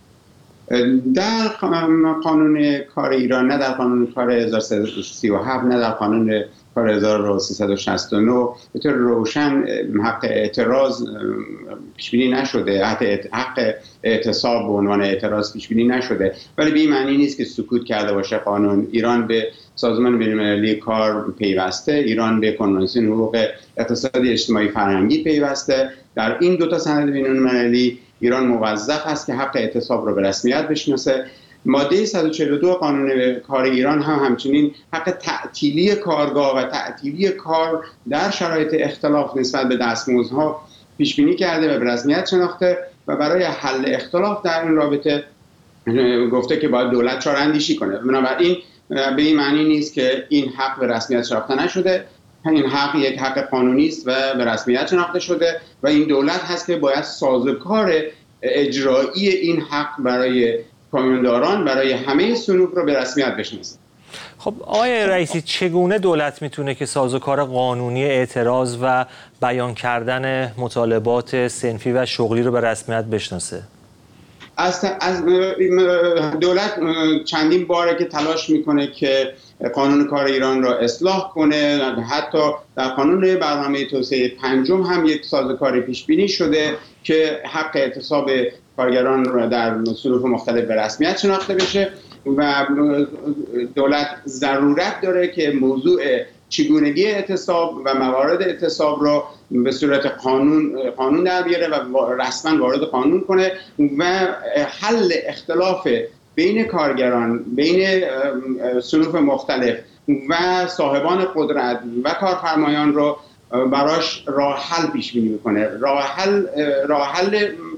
در قانون کار ایران، نه در قانون کار هزار و سیصد و سی و هفت، نه در قانون کار هزار و سیصد و شصت و نه به طور روشن حق اعتراض پیش بینی نشده. حق اعتصاب به عنوان اعتراض پیش بینی نشده، ولی به این معنی نیست که سکوت کرده باشه قانون. ایران به سازمان بین‌المللی کار پیوسته، ایران به کنوانسیون حقوق اقتصادی اجتماعی فرهنگی پیوسته. در این دو تا سند بین‌المللی ایران موظف است که حق اعتصاب را به رسمیت بشناسه. ماده صد و چهل و دو قانون کار ایران هم همچنین حق تعطیلی کارگاه و تعطیلی کار در شرایط اختلاف نسبت به دستمزدها پیش بینی کرده و به رسمیت شناخته و برای حل اختلاف در این رابطه گفته که باید دولت چاره‌اندیشی کنه. بنابراین به این معنی نیست که این حق به رسمیت شناخته نشده. این حق یک حق قانونی است و به رسمیت شناخته شده و این دولت هست که باید سازوکار اجرایی این حق برای کامیونداران، برای همه صنوف را به رسمیت بشناسه. خب آقای رئیسی، چگونه دولت میتونه که سازوکار قانونی اعتراض و بیان کردن مطالبات صنفی و شغلی رو به رسمیت بشناسه؟ از, از دولت چندین باره که تلاش میکنه که قانون کار ایران را اصلاح کنه. حتی در قانون برنامه توسعه پنجم هم یک سازوکاری پیش بینی شده که حق اعتصاب کارگران را در صنوف مختلف به رسمیت شناخته بشه و دولت ضرورت داره که موضوع چگونگی اعتصاب و موارد اعتصاب را به صورت قانون قانون در بیاره و رسما وارد قانون کنه و حل اختلاف بین کارگران، بین صنوف مختلف و صاحبان قدرت و کارفرمایان رو براش راه حل پیش بینی میکنه. راه حل راه حل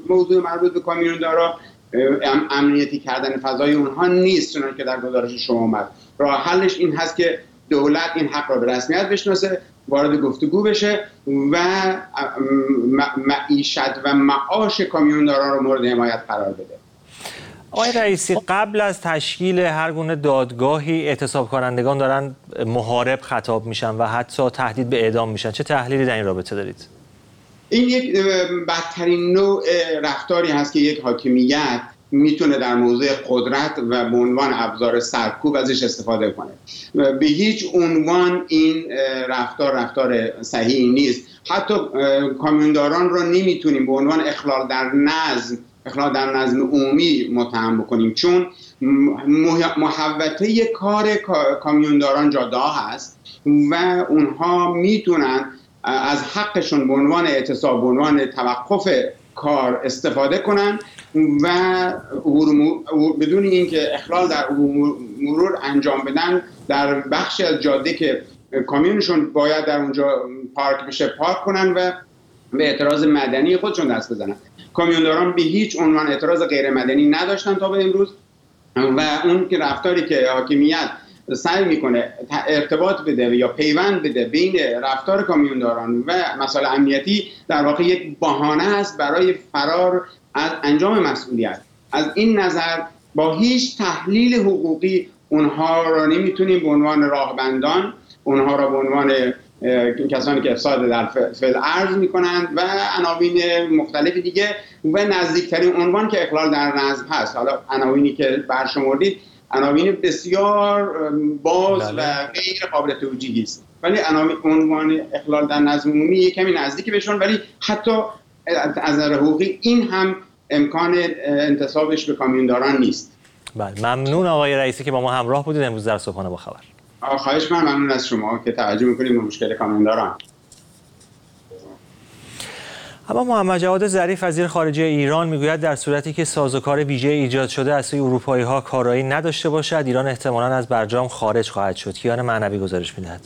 موضوع مربوط به کامیوندارا امنیتی کردن فضای اونها نیست، چون که در گزارش شما اومد. راه حلش این هست که دولت این حق را به رسمیت بشناسه، وارد گفتگو بشه و معیشت و معاش کامیونداران رو مورد حمایت قرار بده. آقای رئیسی، قبل از تشکیل هر گونه دادگاهی اعتصاب کنندگان دارن محارب خطاب میشن و حتی تهدید به اعدام میشن. چه تحلیلی در این رابطه دارید؟ این یک بدترین نوع رفتاری هست که یک حاکمیت میتونه در موضع قدرت و به عنوان ابزار سرکوب ازش استفاده کنه. به هیچ عنوان این رفتار رفتار صحیحی نیست. حتی کامیونداران رو نمیتونیم به عنوان اخلال در نظم اخلال در نظم عمومی متهم بکنیم، چون محوطه کار کامیونداران جاده هست و اونها میتونن از حقشون به عنوان اعتصاب، به عنوان توقف کار استفاده کنن و بدون اینکه اخلال در مرور انجام بدن در بخشی از جاده که کامیونشون باید در اونجا پارک بشه پارک کنن و به اعتراض مدنی خودشون دست بزنن. کامیونداران به هیچ عنوان اعتراض غیر مدنی نداشتن تا به امروز و اون که رفتاری که حاکمیت سعی میکنه ارتباط بده یا پیوند بده بین رفتار کامیونداران و مسائل امنیتی در واقع یک بهانه است برای فرار از انجام مسئولیت. از این نظر با هیچ تحلیل حقوقی اونها را نمیتونیم به عنوان راهبندان، اونها را به عنوان کسانی که افساد در فعل عرض میکنند و عناوین مختلف دیگه و نزدیکترین عنوان که اخلال در نظم هست. حالا عناوینی که برشمردید عناوین بسیار باز و غیر قابل توجیهی است، ولی عنوان اخلال در نظم عمومی یک کمی نزدیک بهشون، ولی حتی از نظر حقوقی این هم امکان انتصابش به کامیونداران نیست. بله، ممنون آقای رئیسی که با ما همراه بودید امروز در صبحانه با خبر. خواهش من ممنون از شما که توجه میکنید به مشکل کامیونداران. اما محمد جواد ظریف وزیر خارجه ایران میگوید در صورتی که سازوکار ویژه ایجاد شده از سوی اروپایی‌ها کارایی نداشته باشد، ایران احتمالاً از برجام خارج خواهد شد. کیان معنوی گزارش می‌دهد.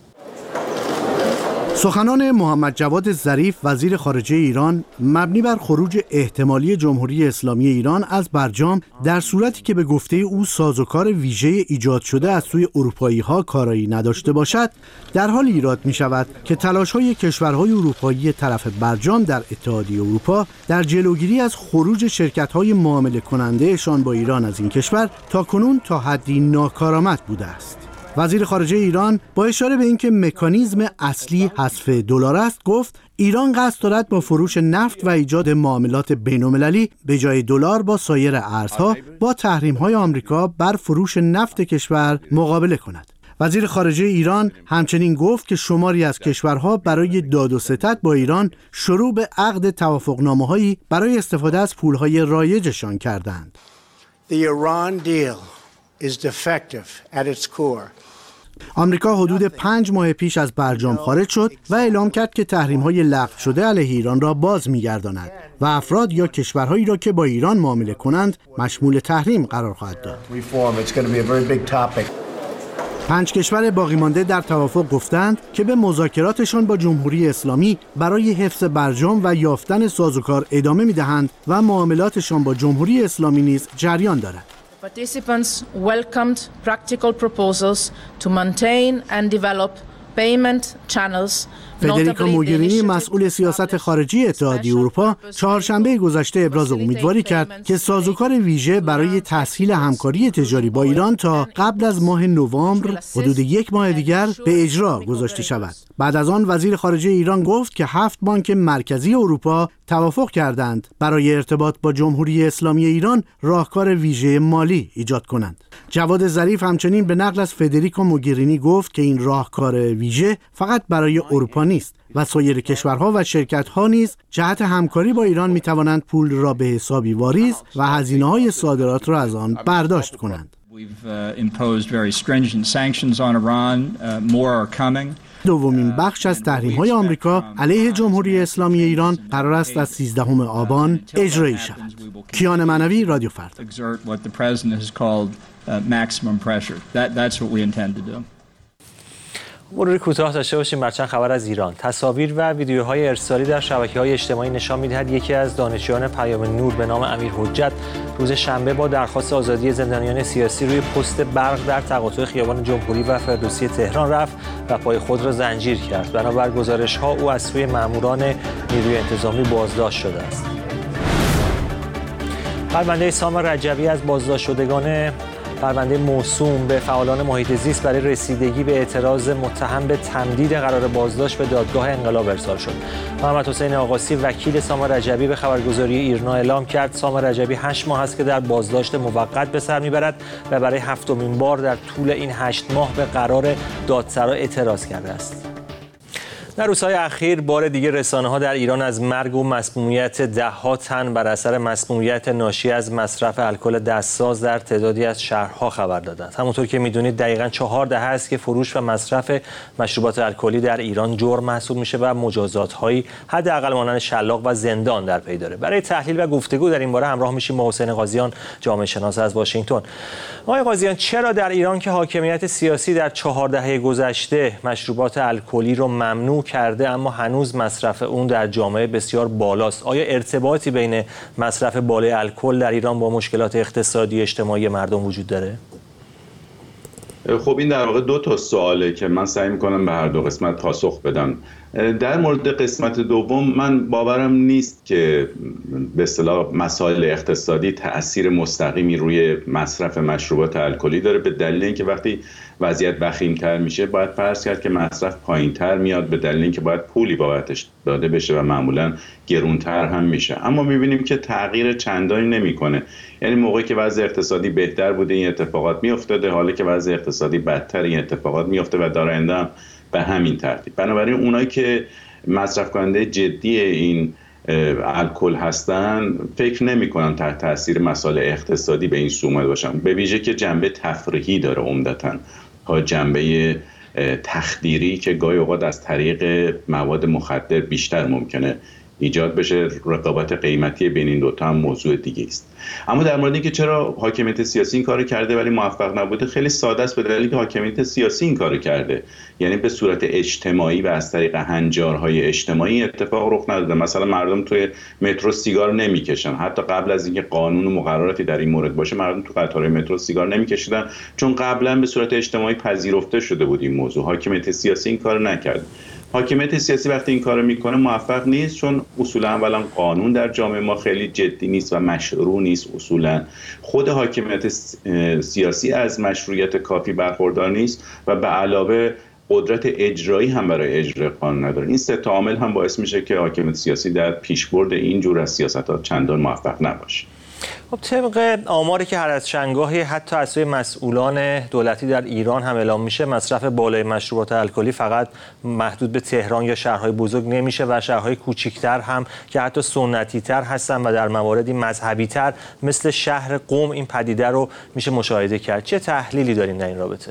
سخنان محمد جواد ظریف وزیر خارجه ایران مبنی بر خروج احتمالی جمهوری اسلامی ایران از برجام در صورتی که به گفته او سازوکار ویژه ایجاد شده از سوی اروپایی‌ها کارایی نداشته باشد، در حال ایراد می شود که تلاش‌های کشورهای اروپایی طرف برجام در اتحادیه اروپا در جلوگیری از خروج شرکت‌های معامله کننده‌شان با ایران از این کشور تاکنون تا حدی ناکارآمد بوده است. وزیر خارجه ایران با اشاره به اینکه مکانیزم اصلی حذف دلار است گفت ایران قصد دارد با فروش نفت و ایجاد معاملات بین‌المللی به جای دلار با سایر ارزها با تحریم‌های آمریکا بر فروش نفت کشور مقابله کند. وزیر خارجه ایران همچنین گفت که شماری از کشورها برای داد و ستد با ایران شروع به عقد توافقنامه‌هایی برای استفاده از پول‌های رایجشان کردند. The Iran deal is defective at its core. آمریکا حدود پنج ماه پیش از برجام خارج شد و اعلام کرد که تحریم‌های لغو شده علیه ایران را باز می‌گرداند و افراد یا کشورهایی را که با ایران معامله کنند مشمول تحریم قرار خواهد داد. پنج کشور باقی مانده در توافق گفتند که به مذاکراتشان با جمهوری اسلامی برای حفظ برجام و یافتن سازوکار ادامه می‌دهند و معاملاتشان با جمهوری اسلامی نیز جریان دارد. Participants welcomed practical proposals to maintain and develop payment channels. فدریکا موگرینی مسئول سیاست خارجی اتحادیه اروپا چهارشنبه گذشته ابراز امیدواری کرد که سازوکار ویژه برای تسهیل همکاری تجاری با ایران تا قبل از ماه نوامبر حدود یک ماه دیگر به اجرا گذاشته شود. بعد از آن وزیر خارجه ایران گفت که هفت بانک مرکزی اروپا توافق کردند برای ارتباط با جمهوری اسلامی ایران راهکار ویژه مالی ایجاد کنند. جواد ظریف همچنین به نقل از فدریکا موگرینی گفت که این راهکار ویژه فقط برای اروپا نیست و سایر کشورها و شرکت‌ها نیز جهت همکاری با ایران می‌توانند پول را به حسابی واریز و هزینه‌های صادرات را از آن برداشت کنند. دومین بخش از تحریم‌های آمریکا علیه جمهوری اسلامی ایران قرار است از سیزدهم آبان اجرایی شود. کیان معنوی، رادیو فردا. مروری کوتاه داشته باشیم بر چند خبر از ایران. تصاویر و ویدیوهای ارسالی در شبکه‌های اجتماعی نشان می‌دهد یکی از دانشجویان پیام نور به نام امیر حجت روز شنبه با درخواست آزادی زندانیان سیاسی روی پست برق در تقاطع خیابان جمهوری و فردوسی تهران رفت و پای خود را زنجیر کرد. بنابر گزارش‌ها او از سوی ماموران نیروی انتظامی بازداشت شده است. پرونده سام رجبی از بازداشت شدگان پرونده موسوم به فعالان محیط زیست برای رسیدگی به اعتراض متهم به تمدید قرار بازداشت به دادگاه انقلاب ارسال شد. محمد حسین آقاسی وکیل سام رجبی به خبرگزاری ایرنا اعلام کرد سام رجبی هشت ماه است که در بازداشت موقت به سر میبرد و برای هفتمین بار در طول این هشت ماه به قرار دادسرا اعتراض کرده است. در روزهای اخیر بار دیگر رسانه‌ها در ایران از مرگ و مسمومیت ده‌ها تن بر اثر مسمومیت ناشی از مصرف الکل دستساز در تعدادی از شهرها خبر دادند. همونطور که می‌دونید دقیقاً چهار دهه است که فروش و مصرف مشروبات الکلی در ایران جرم محسوب میشه و مجازات‌هایی حداقل مانند شلاق و زندان در پی داره. برای تحلیل و گفتگو در این باره همراه میشیم با حسین قاضیان، جامعه شناس از واشنگتن. آقای قاضیان، چرا در ایران که حاکمیت سیاسی در چهار دهه گذشته مشروبات الکلی رو ممنوع کرده اما هنوز مصرف اون در جامعه بسیار بالاست؟ آیا ارتباطی بین مصرف بالای الکل در ایران با مشکلات اقتصادی اجتماعی مردم وجود داره؟ خب این در واقع دو تا سواله که من سعی می‌کنم به هر دو قسمت پاسخ بدم. در مورد قسمت دوم من باورم نیست که به اصطلاح مسائل اقتصادی تأثیر مستقیمی روی مصرف مشروبات الکلی داره، به دلیل اینکه وقتی وضعیت وخیم‌تر میشه باید فرض کرد که مصرف پایین‌تر میاد، به دلیل اینکه باید پولی بابتش داده بشه و معمولاً گرونتر هم میشه. اما می‌بینیم که تغییر چندانی نمی‌کنه. یعنی موقعی که وضع اقتصادی بهتر بوده این اتفاقات می‌افتاده، حالا که وضع اقتصادی بدتر این اتفاقات می‌افته و در آینده هم به همین ترتیب. بنابراین اونایی که مصرف کننده جدی این الکل هستن فکر نمی کنن تحت تاثیر مسائل اقتصادی به این سو اومده باشن، به ویژه که جنبه تفریحی داره عمدتاً تا جنبه تخدیری که گاهی اوقات از طریق مواد مخدر بیشتر ممکنه ایجاد بشه. رقابت قیمتی بین این دوتا هم موضوع دیگه است. اما در مورد اینکه چرا حاکمیت سیاسی این کارو کرده ولی موفق نبوده، خیلی ساده است، به دلیلی که حاکمیت سیاسی این کارو کرده، یعنی به صورت اجتماعی و از طریق هنجارهای اجتماعی اتفاق رخ نداده. مثلا مردم توی مترو سیگار نمیکشن، حتی قبل از اینکه قانون و مقرراتی در این مورد باشه مردم تو قطارهای مترو سیگار نمیکشیدن، چون قبلا به صورت اجتماعی پذیرفته شده بود این موضوع. حاکمیت سیاسی این کارو نکرد. حاکمیت سیاسی وقتی این کارو میکنه موفق نیست، چون اصولا اولا قانون در جامعه ما خیلی جدی نیست و مشروع نیست. اصولا خود حاکمیت سیاسی از مشروعیت کافی برخوردار نیست و به علاوه قدرت اجرایی هم برای اجرای قانون نداره. این سه تا عامل هم باعث میشه که حاکمیت سیاسی در پیشبرد این جور از سیاست‌ها چندان موفق نباشه. خب طبق آماری که هر از چنگاهی حتی از سوی مسئولان دولتی در ایران هم اعلام میشه، مصرف بالای مشروبات الکلی فقط محدود به تهران یا شهرهای بزرگ نمیشه و شهرهای کوچکتر هم که حتی سنتی تر هستن و در مواردی مذهبی تر مثل شهر قم این پدیده رو میشه مشاهده کرد. چه تحلیلی دارین در این رابطه؟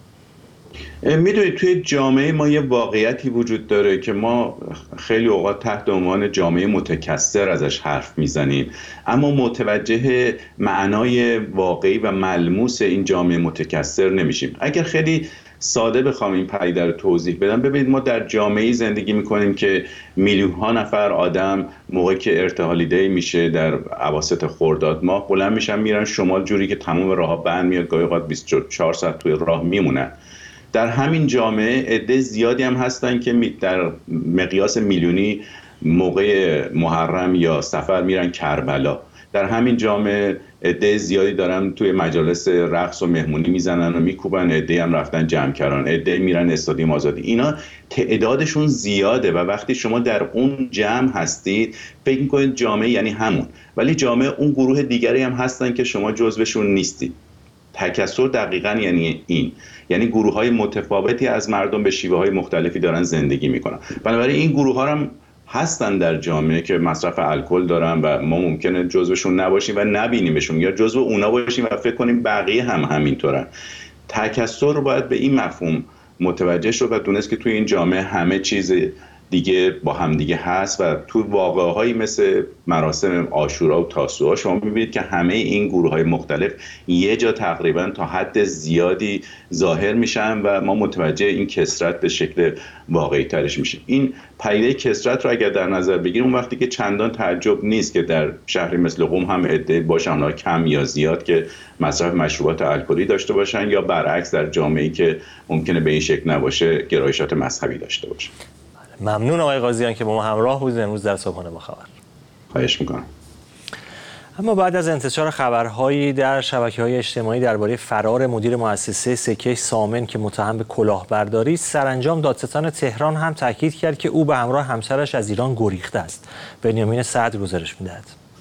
میدونید توی جامعه ما یه واقعیتی وجود داره که ما خیلی اوقات تحت عنوان جامعه متکثر ازش حرف میزنیم، اما متوجه معنای واقعی و ملموس این جامعه متکثر نمیشیم. اگر خیلی ساده بخوام این پدیده رو توضیح بدم، ببینید ما در جامعه‌ای زندگی میکنیم که میلیون ها نفر آدم موقعی که ارتحالی دی میشه در اواسط خرداد ماه بلند میشن میرن شمال، جوری که تمام راه‌ها بند میاد، گاهی اوقات بیست و چهار ساعت توی راه میمونن. در همین جامعه عده زیادی هم هستن که در مقیاس میلیونی موقع محرم یا سفر میرن کربلا. در همین جامعه عده زیادی دارن توی مجالس رقص و مهمونی میزنن و میکوبن، عده هم رفتن جمع‌کران، عده میرن استادیوم آزادی. اینا تعدادشون زیاده و وقتی شما در اون جمع هستید فکر می‌کنید جامعه یعنی همون، ولی جامعه اون گروه دیگری هم هستن که شما جزوشون نیستید. تکثر دقیقاً یعنی این، یعنی گروه‌های متفاوتی از مردم به شیوه‌های مختلفی دارن زندگی میکنن. بنابراین این گروه‌ها هم هستن در جامعه که مصرف الکل دارن و ما ممکنه جزوشون نباشیم و نبینیمشون یا جزو اونا باشیم و فکر کنیم بقیه هم همینطورن. تکثر رو باید به این مفهوم متوجه شد و دونست که توی این جامعه همه چیز دیگه با همدیگه هست و تو واقعه‌هایی مثل مراسم عاشورا و تاسوعا شما می‌بینید که همه این گروه‌های مختلف یه جا تقریبا تا حد زیادی ظاهر میشن و ما متوجه این کثرت به شکل واقعی ترش میشیم. این پدیده کثرت رو اگر در نظر بگیریم اون وقتی که چندان تعجب نیست که در شهری مثل قم هم عده‌ای باشن، اونها کم یا زیاد، که مصرف مشروبات الکلی داشته باشن یا برعکس در جامعه‌ای که ممکنه به این شکل نباشه گرایشات مذهبی داشته باشن. ممنون آقای قاضیان که با ما همراه بودید امروز در صبحانه با خبر. خواهش میکنم. اما بعد از انتشار خبرهایی در شبکه‌های اجتماعی درباره فرار مدیر مؤسسه سکه سامن که متهم به کلاهبرداری است، سرانجام دادستان تهران هم تاکید کرد که او به همراه همسرش از ایران گریخته است. بنیامین صدر گزارش می‌دهد.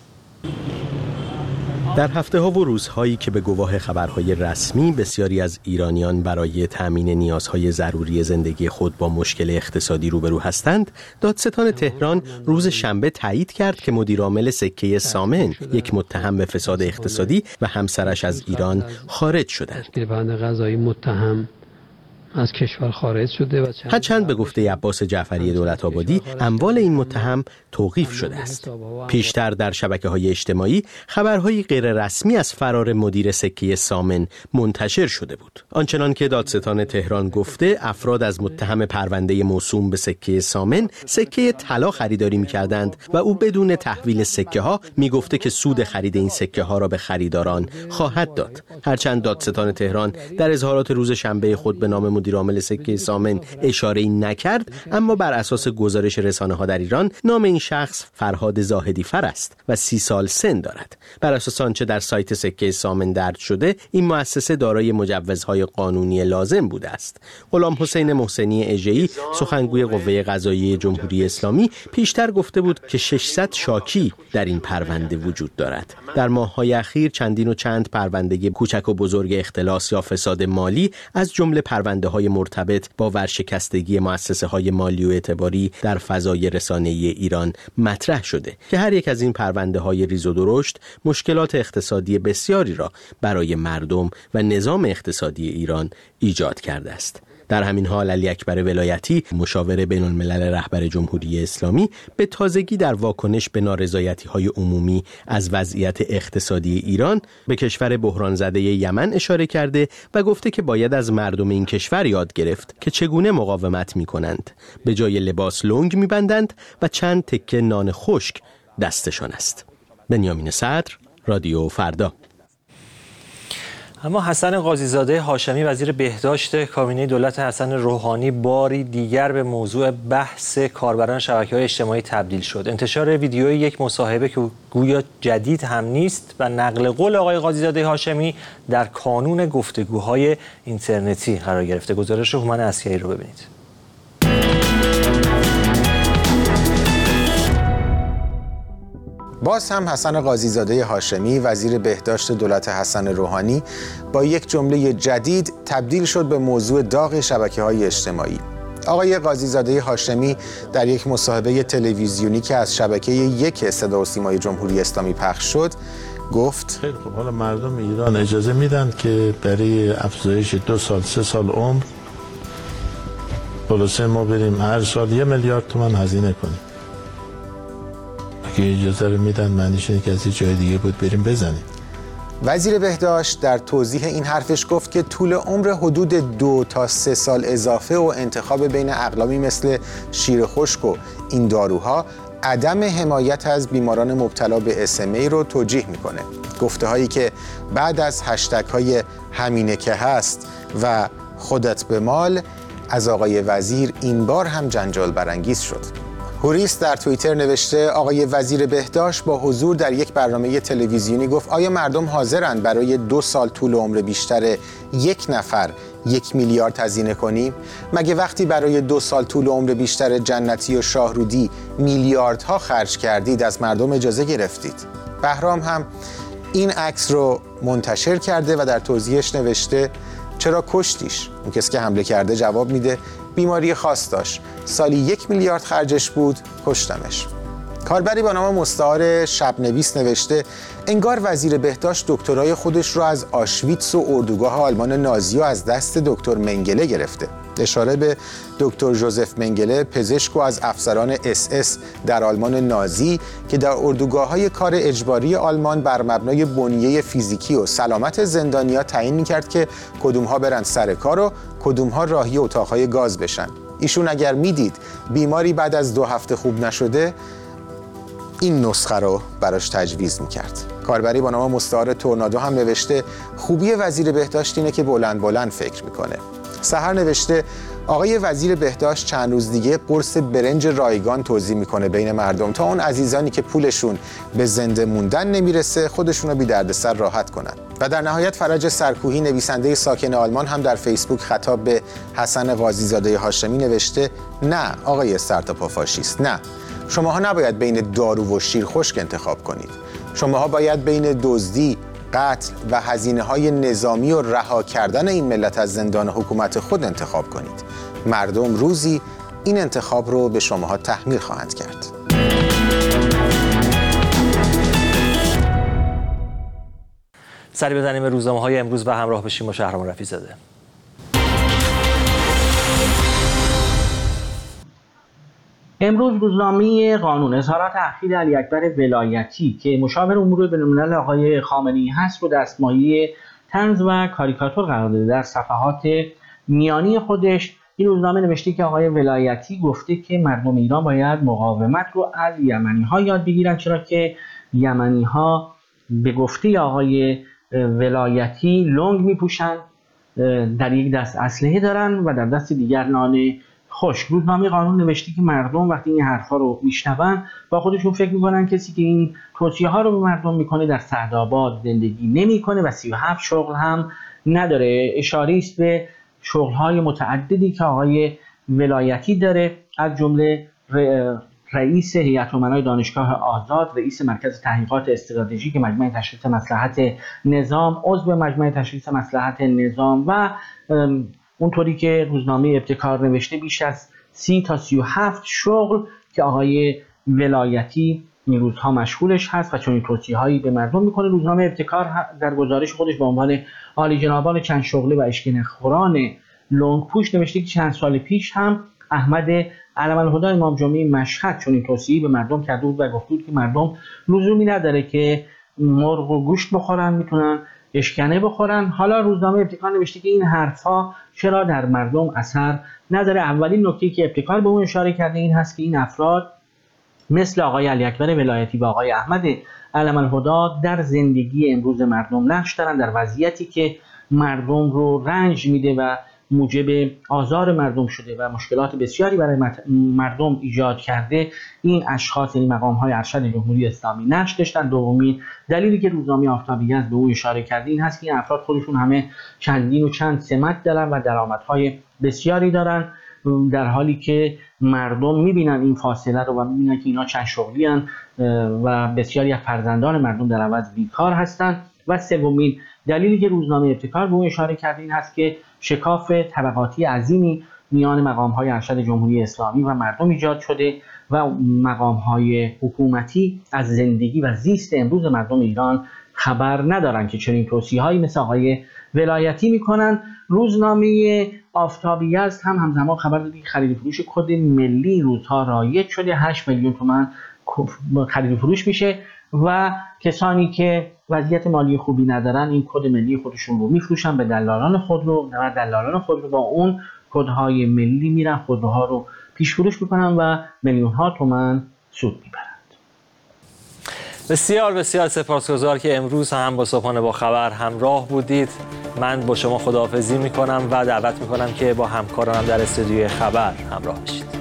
در هفته‌ها و روزهایی که به گواه خبرهای رسمی بسیاری از ایرانیان برای تأمین نیازهای ضروری زندگی خود با مشکل اقتصادی روبرو هستند، دادستان تهران روز شنبه تایید کرد که مدیرعامل سکه سامن، یک متهم به فساد اقتصادی، و همسرش از ایران خارج شدند. بند قضایی متهم از کشور خارج شده و هرچند به گفته عباس جعفری دولت‌آبادی اموال این متهم توقیف شده است. پیشتر در شبکه‌های اجتماعی خبرهای غیر رسمی از فرار مدیر سکه سامن منتشر شده بود. آنچنان که دادستان تهران گفته، افراد از متهم پرونده موسوم به سکه سامن سکه طلا خریداری می‌کردند و او بدون تحویل سکه‌ها می‌گفته که سود خرید این سکه‌ها را به خریداران خواهد داد. هرچند دادستان تهران در اظهارات روز شنبه خود به نام مدیر عامل سکه سامن اشاره‌ای نکرد، اما بر اساس گزارش رسانه‌ها در ایران نام این شخص فرهاد زاهدی فر است و سی سال سن دارد. بر اساس آنچه در سایت سکه سامن درج شده، این مؤسسه دارای مجوزهای قانونی لازم بوده است. غلام حسین محسنی اژه‌ای، سخنگوی قوه قضاییه جمهوری اسلامی، پیشتر گفته بود که ششصد شاکی در این پرونده وجود دارد. در ماه‌های اخیر چندین و چند پرونده کوچک و بزرگ اختلاس یا فساد مالی از جمله پرونده‌های مرتبط با ورشکستگی مؤسسه‌های مالی و اعتباری در فضای رسانه‌ای ایران مطرح شده که هر یک از این پرونده‌های ریز و درشت مشکلات اقتصادی بسیاری را برای مردم و نظام اقتصادی ایران ایجاد کرده است. در همین حال علی اکبر ولایتی، مشاور بین الملل رهبر جمهوری اسلامی، به تازگی در واکنش به نارضایتی‌های عمومی از وضعیت اقتصادی ایران به کشور بحران زده یمن اشاره کرده و گفته که باید از مردم این کشور یاد گرفت که چگونه مقاومت می‌کنند. به جای لباس لنگ می‌بندند و چند تکه نان خشک دستشان است. بنیامین صدر، رادیو فردا. اما حسن قاضیزاده هاشمی، وزیر بهداشت کابینه دولت حسن روحانی، باری دیگر به موضوع بحث کاربران شبکه‌های اجتماعی تبدیل شد. انتشار ویدیوی یک مصاحبه که گویا جدید هم نیست و نقل قول آقای قاضیزاده هاشمی در کانون گفتگوهای اینترنتی قرار گرفته. گزارش هومن عسکری رو ببینید. باز هم حسن قاضیزاده هاشمی، وزیر بهداشت دولت حسن روحانی، با یک جمله جدید تبدیل شد به موضوع داغ شبکه‌های اجتماعی. آقای قاضیزاده هاشمی در یک مصاحبه تلویزیونی که از شبکه یک صدا و سیمای جمهوری اسلامی پخش شد گفت: خیلی خب، حالا مردم ایران اجازه میدن که برای افزایش دو سال سه سال عمر خلاصه ما بریم هر سال یه میلیارد تومان هزینه کنیم. اگه اجازه رو میدن معنیش اینه که از جای دیگه بود بریم بزنیم. وزیر بهداشت در توضیح این حرفش گفت که طول عمر حدود دو تا سه سال اضافه و انتخاب بین اقلامی مثل شیر خشک و این داروها عدم حمایت از بیماران مبتلا به اس ام ای رو توجیه میکنه. گفته هایی که بعد از هشتگ های همینه که هست و خودت به مال از آقای وزیر این بار هم جنجال برانگیز شد. هوریس در توییتر نوشته: آقای وزیر بهداشت با حضور در یک برنامه تلویزیونی گفت آیا مردم حاضرند برای دو سال طول عمر بیشتر یک نفر یک میلیارد هزینه کنیم؟ مگه وقتی برای دو سال طول عمر بیشتر جنتی و شاهرودی میلیاردها خرج کردید از مردم اجازه گرفتید؟ بهرام هم این عکس رو منتشر کرده و در توضیحش نوشته: چرا کشتیش؟ اون کسی که حمله کرده جواب میده: بیماری خاص داشت، سالی یک میلیارد خرجش بود، کشتمش. کاربری با نام مستعار شبنویس نوشته: انگار وزیر بهداشت دکترای خودش رو از آشویتس و اردوگاه آلمان نازی و از دست دکتر منگله گرفته. اشاره به دکتر ژوزف منگله، پزشک و از افسران اس اس در آلمان نازی که در اردوگاه‌های کار اجباری آلمان بر مبنای بنیه فیزیکی و سلامت زندانی‌ها تعیین می‌کرد که کدوم‌ها برن سر کار و کدوم‌ها راهی اتاق‌های گاز بشن. ایشون اگر میدید بیماری بعد از دو هفته خوب نشده، این نسخه رو براش تجویز میکرد. کاربری با نام مستعار تورنادو هم نوشته خوبی وزیر بهداشت اینه که بلند بلند فکر میکنه. سحر نوشته آقای وزیر بهداشت چند روز دیگه قرص برنج رایگان توزیع میکنه بین مردم تا اون عزیزانی که پولشون به زنده موندن نمیرسه خودشون رو بی دردسر راحت کنن. و در نهایت فرج سرکوهی نویسنده ساکن آلمان هم در فیسبوک خطاب به حسن قاضیزاده هاشمی نوشته نه آقای سرتاپا فاشیست، نه، شماها نباید بین دارو و شیر خشک انتخاب کنید. شماها باید بین دزدی، قتل و هزینه‌های نظامی و رها کردن این ملت از زندان حکومت خود انتخاب کنید. مردم روزی این انتخاب رو به شماها تحمیل خواهند کرد. سری بزنیم به روزنامه‌های امروز و همراه بشیم با شهرام رفیع‌زاده. امروز روزنامه قانون اظهارات اخیر علی اکبر ولایتی که مشاور امور بین‌الملل آقای خامنه‌ای هست رو دستمایه طنز و کاریکاتور قرار داده. در صفحات میانی خودش این روزنامه نوشته که آقای ولایتی گفته که مردم ایران باید مقاومت رو از یمنی‌ها یاد بگیرن، چرا که یمنی‌ها به گفته آقای ولایتی لنگ میپوشن، در یک دست اسلحه دارن و در دست دیگر نان خشک. روزنامه قانون نوشته که مردم وقتی این حرفا رو میشنون با خودشون فکر میکنن کسی که این توصیه ها رو به مردم میکنه در سعدآباد زندگی نمیکنه و سی و هفت شغل هم نداره. اشاره است به شغل های متعددی که آقای ولایتی داره، از جمله رئیس هیئت امنای دانشگاه آزاد، رئیس مرکز تحقیقات استراتژیک مجمع تشخیص مصلحت نظام، عضو مجمع تشخیص مصلحت نظام و اونطوری که روزنامه ابتکار نوشته بیش از سی تا سی و هفت شغل که آقای ولایتی این روزها مشغولش هست و چنین توصیه‌هایی به مردم میکنه. روزنامه ابتکار در گزارش خودش به عنوان عالی جنابان چند شغله و اشکین خوران لنگ پوش نوشته که چند سال پیش هم احمد علم الهدی امام جمعه مشهد چنین توصیه‌ای به مردم کرده بود و گفته بود که مردم لزومی نداره که مرغ و گوشت بخورن، میتونن اشکنه بخورن. حالا روزنامه ابتکار نوشته که این حرفها چرا در مردم اثر نداره. اولین نکته که ابتکار به اون اشاره کرده این هست که این افراد مثل آقای علی اکبر ولایتی و آقای احمد علم الهدی در زندگی امروز مردم نقش دارن، در وضعیتی که مردم رو رنج میده و موجب آزار مردم شده و مشکلات بسیاری برای مردم ایجاد کرده. این اشخاص، یعنی مقام‌های ارشد جمهوری اسلامی نقش داشتن. دومین دلیلی که روزنامه آفتابی از به او اشاره کرده این هست که این افراد خودشون همه چندین و چند سمت دارن و درآمدهای بسیاری دارن، در حالی که مردم میبینن این فاصله رو و میبینن که اینا چند شغلی هستن و بسیاری از فرزندان مردم در عوض بیکار هستن. و سومین دلیلی که روزنامه ابتکار به اون اشاره کرده این هست که شکاف طبقاتی عظیمی میان مقام‌های ارشد جمهوری اسلامی و مردم ایجاد شده و مقام‌های حکومتی از زندگی و زیست امروز مردم ایران خبر ندارن که چنین توصیه‌هایی مثل آقای ولایتی میکنن. روزنامه آفتابی است هم همزمان خبر داده که خرید فروش کد ملی روزها رایج شده، هشت میلیون تومان خرید فروش میشه و کسانی که وضعیت مالی خوبی ندارن این کد ملی خودشون رو میفروشن به دلالان خودرو و دلالان خودرو با اون کدهای ملی میرن خودروها رو پیش فروش میکنن و میلیون ها تومان سود میبرند. بسیار بسیار سپاسگزار که امروز هم با صبحانه با خبر همراه بودید. من با شما خداحافظی میکنم و دعوت میکنم که با همکارانم در استودیوی خبر همراه بشید.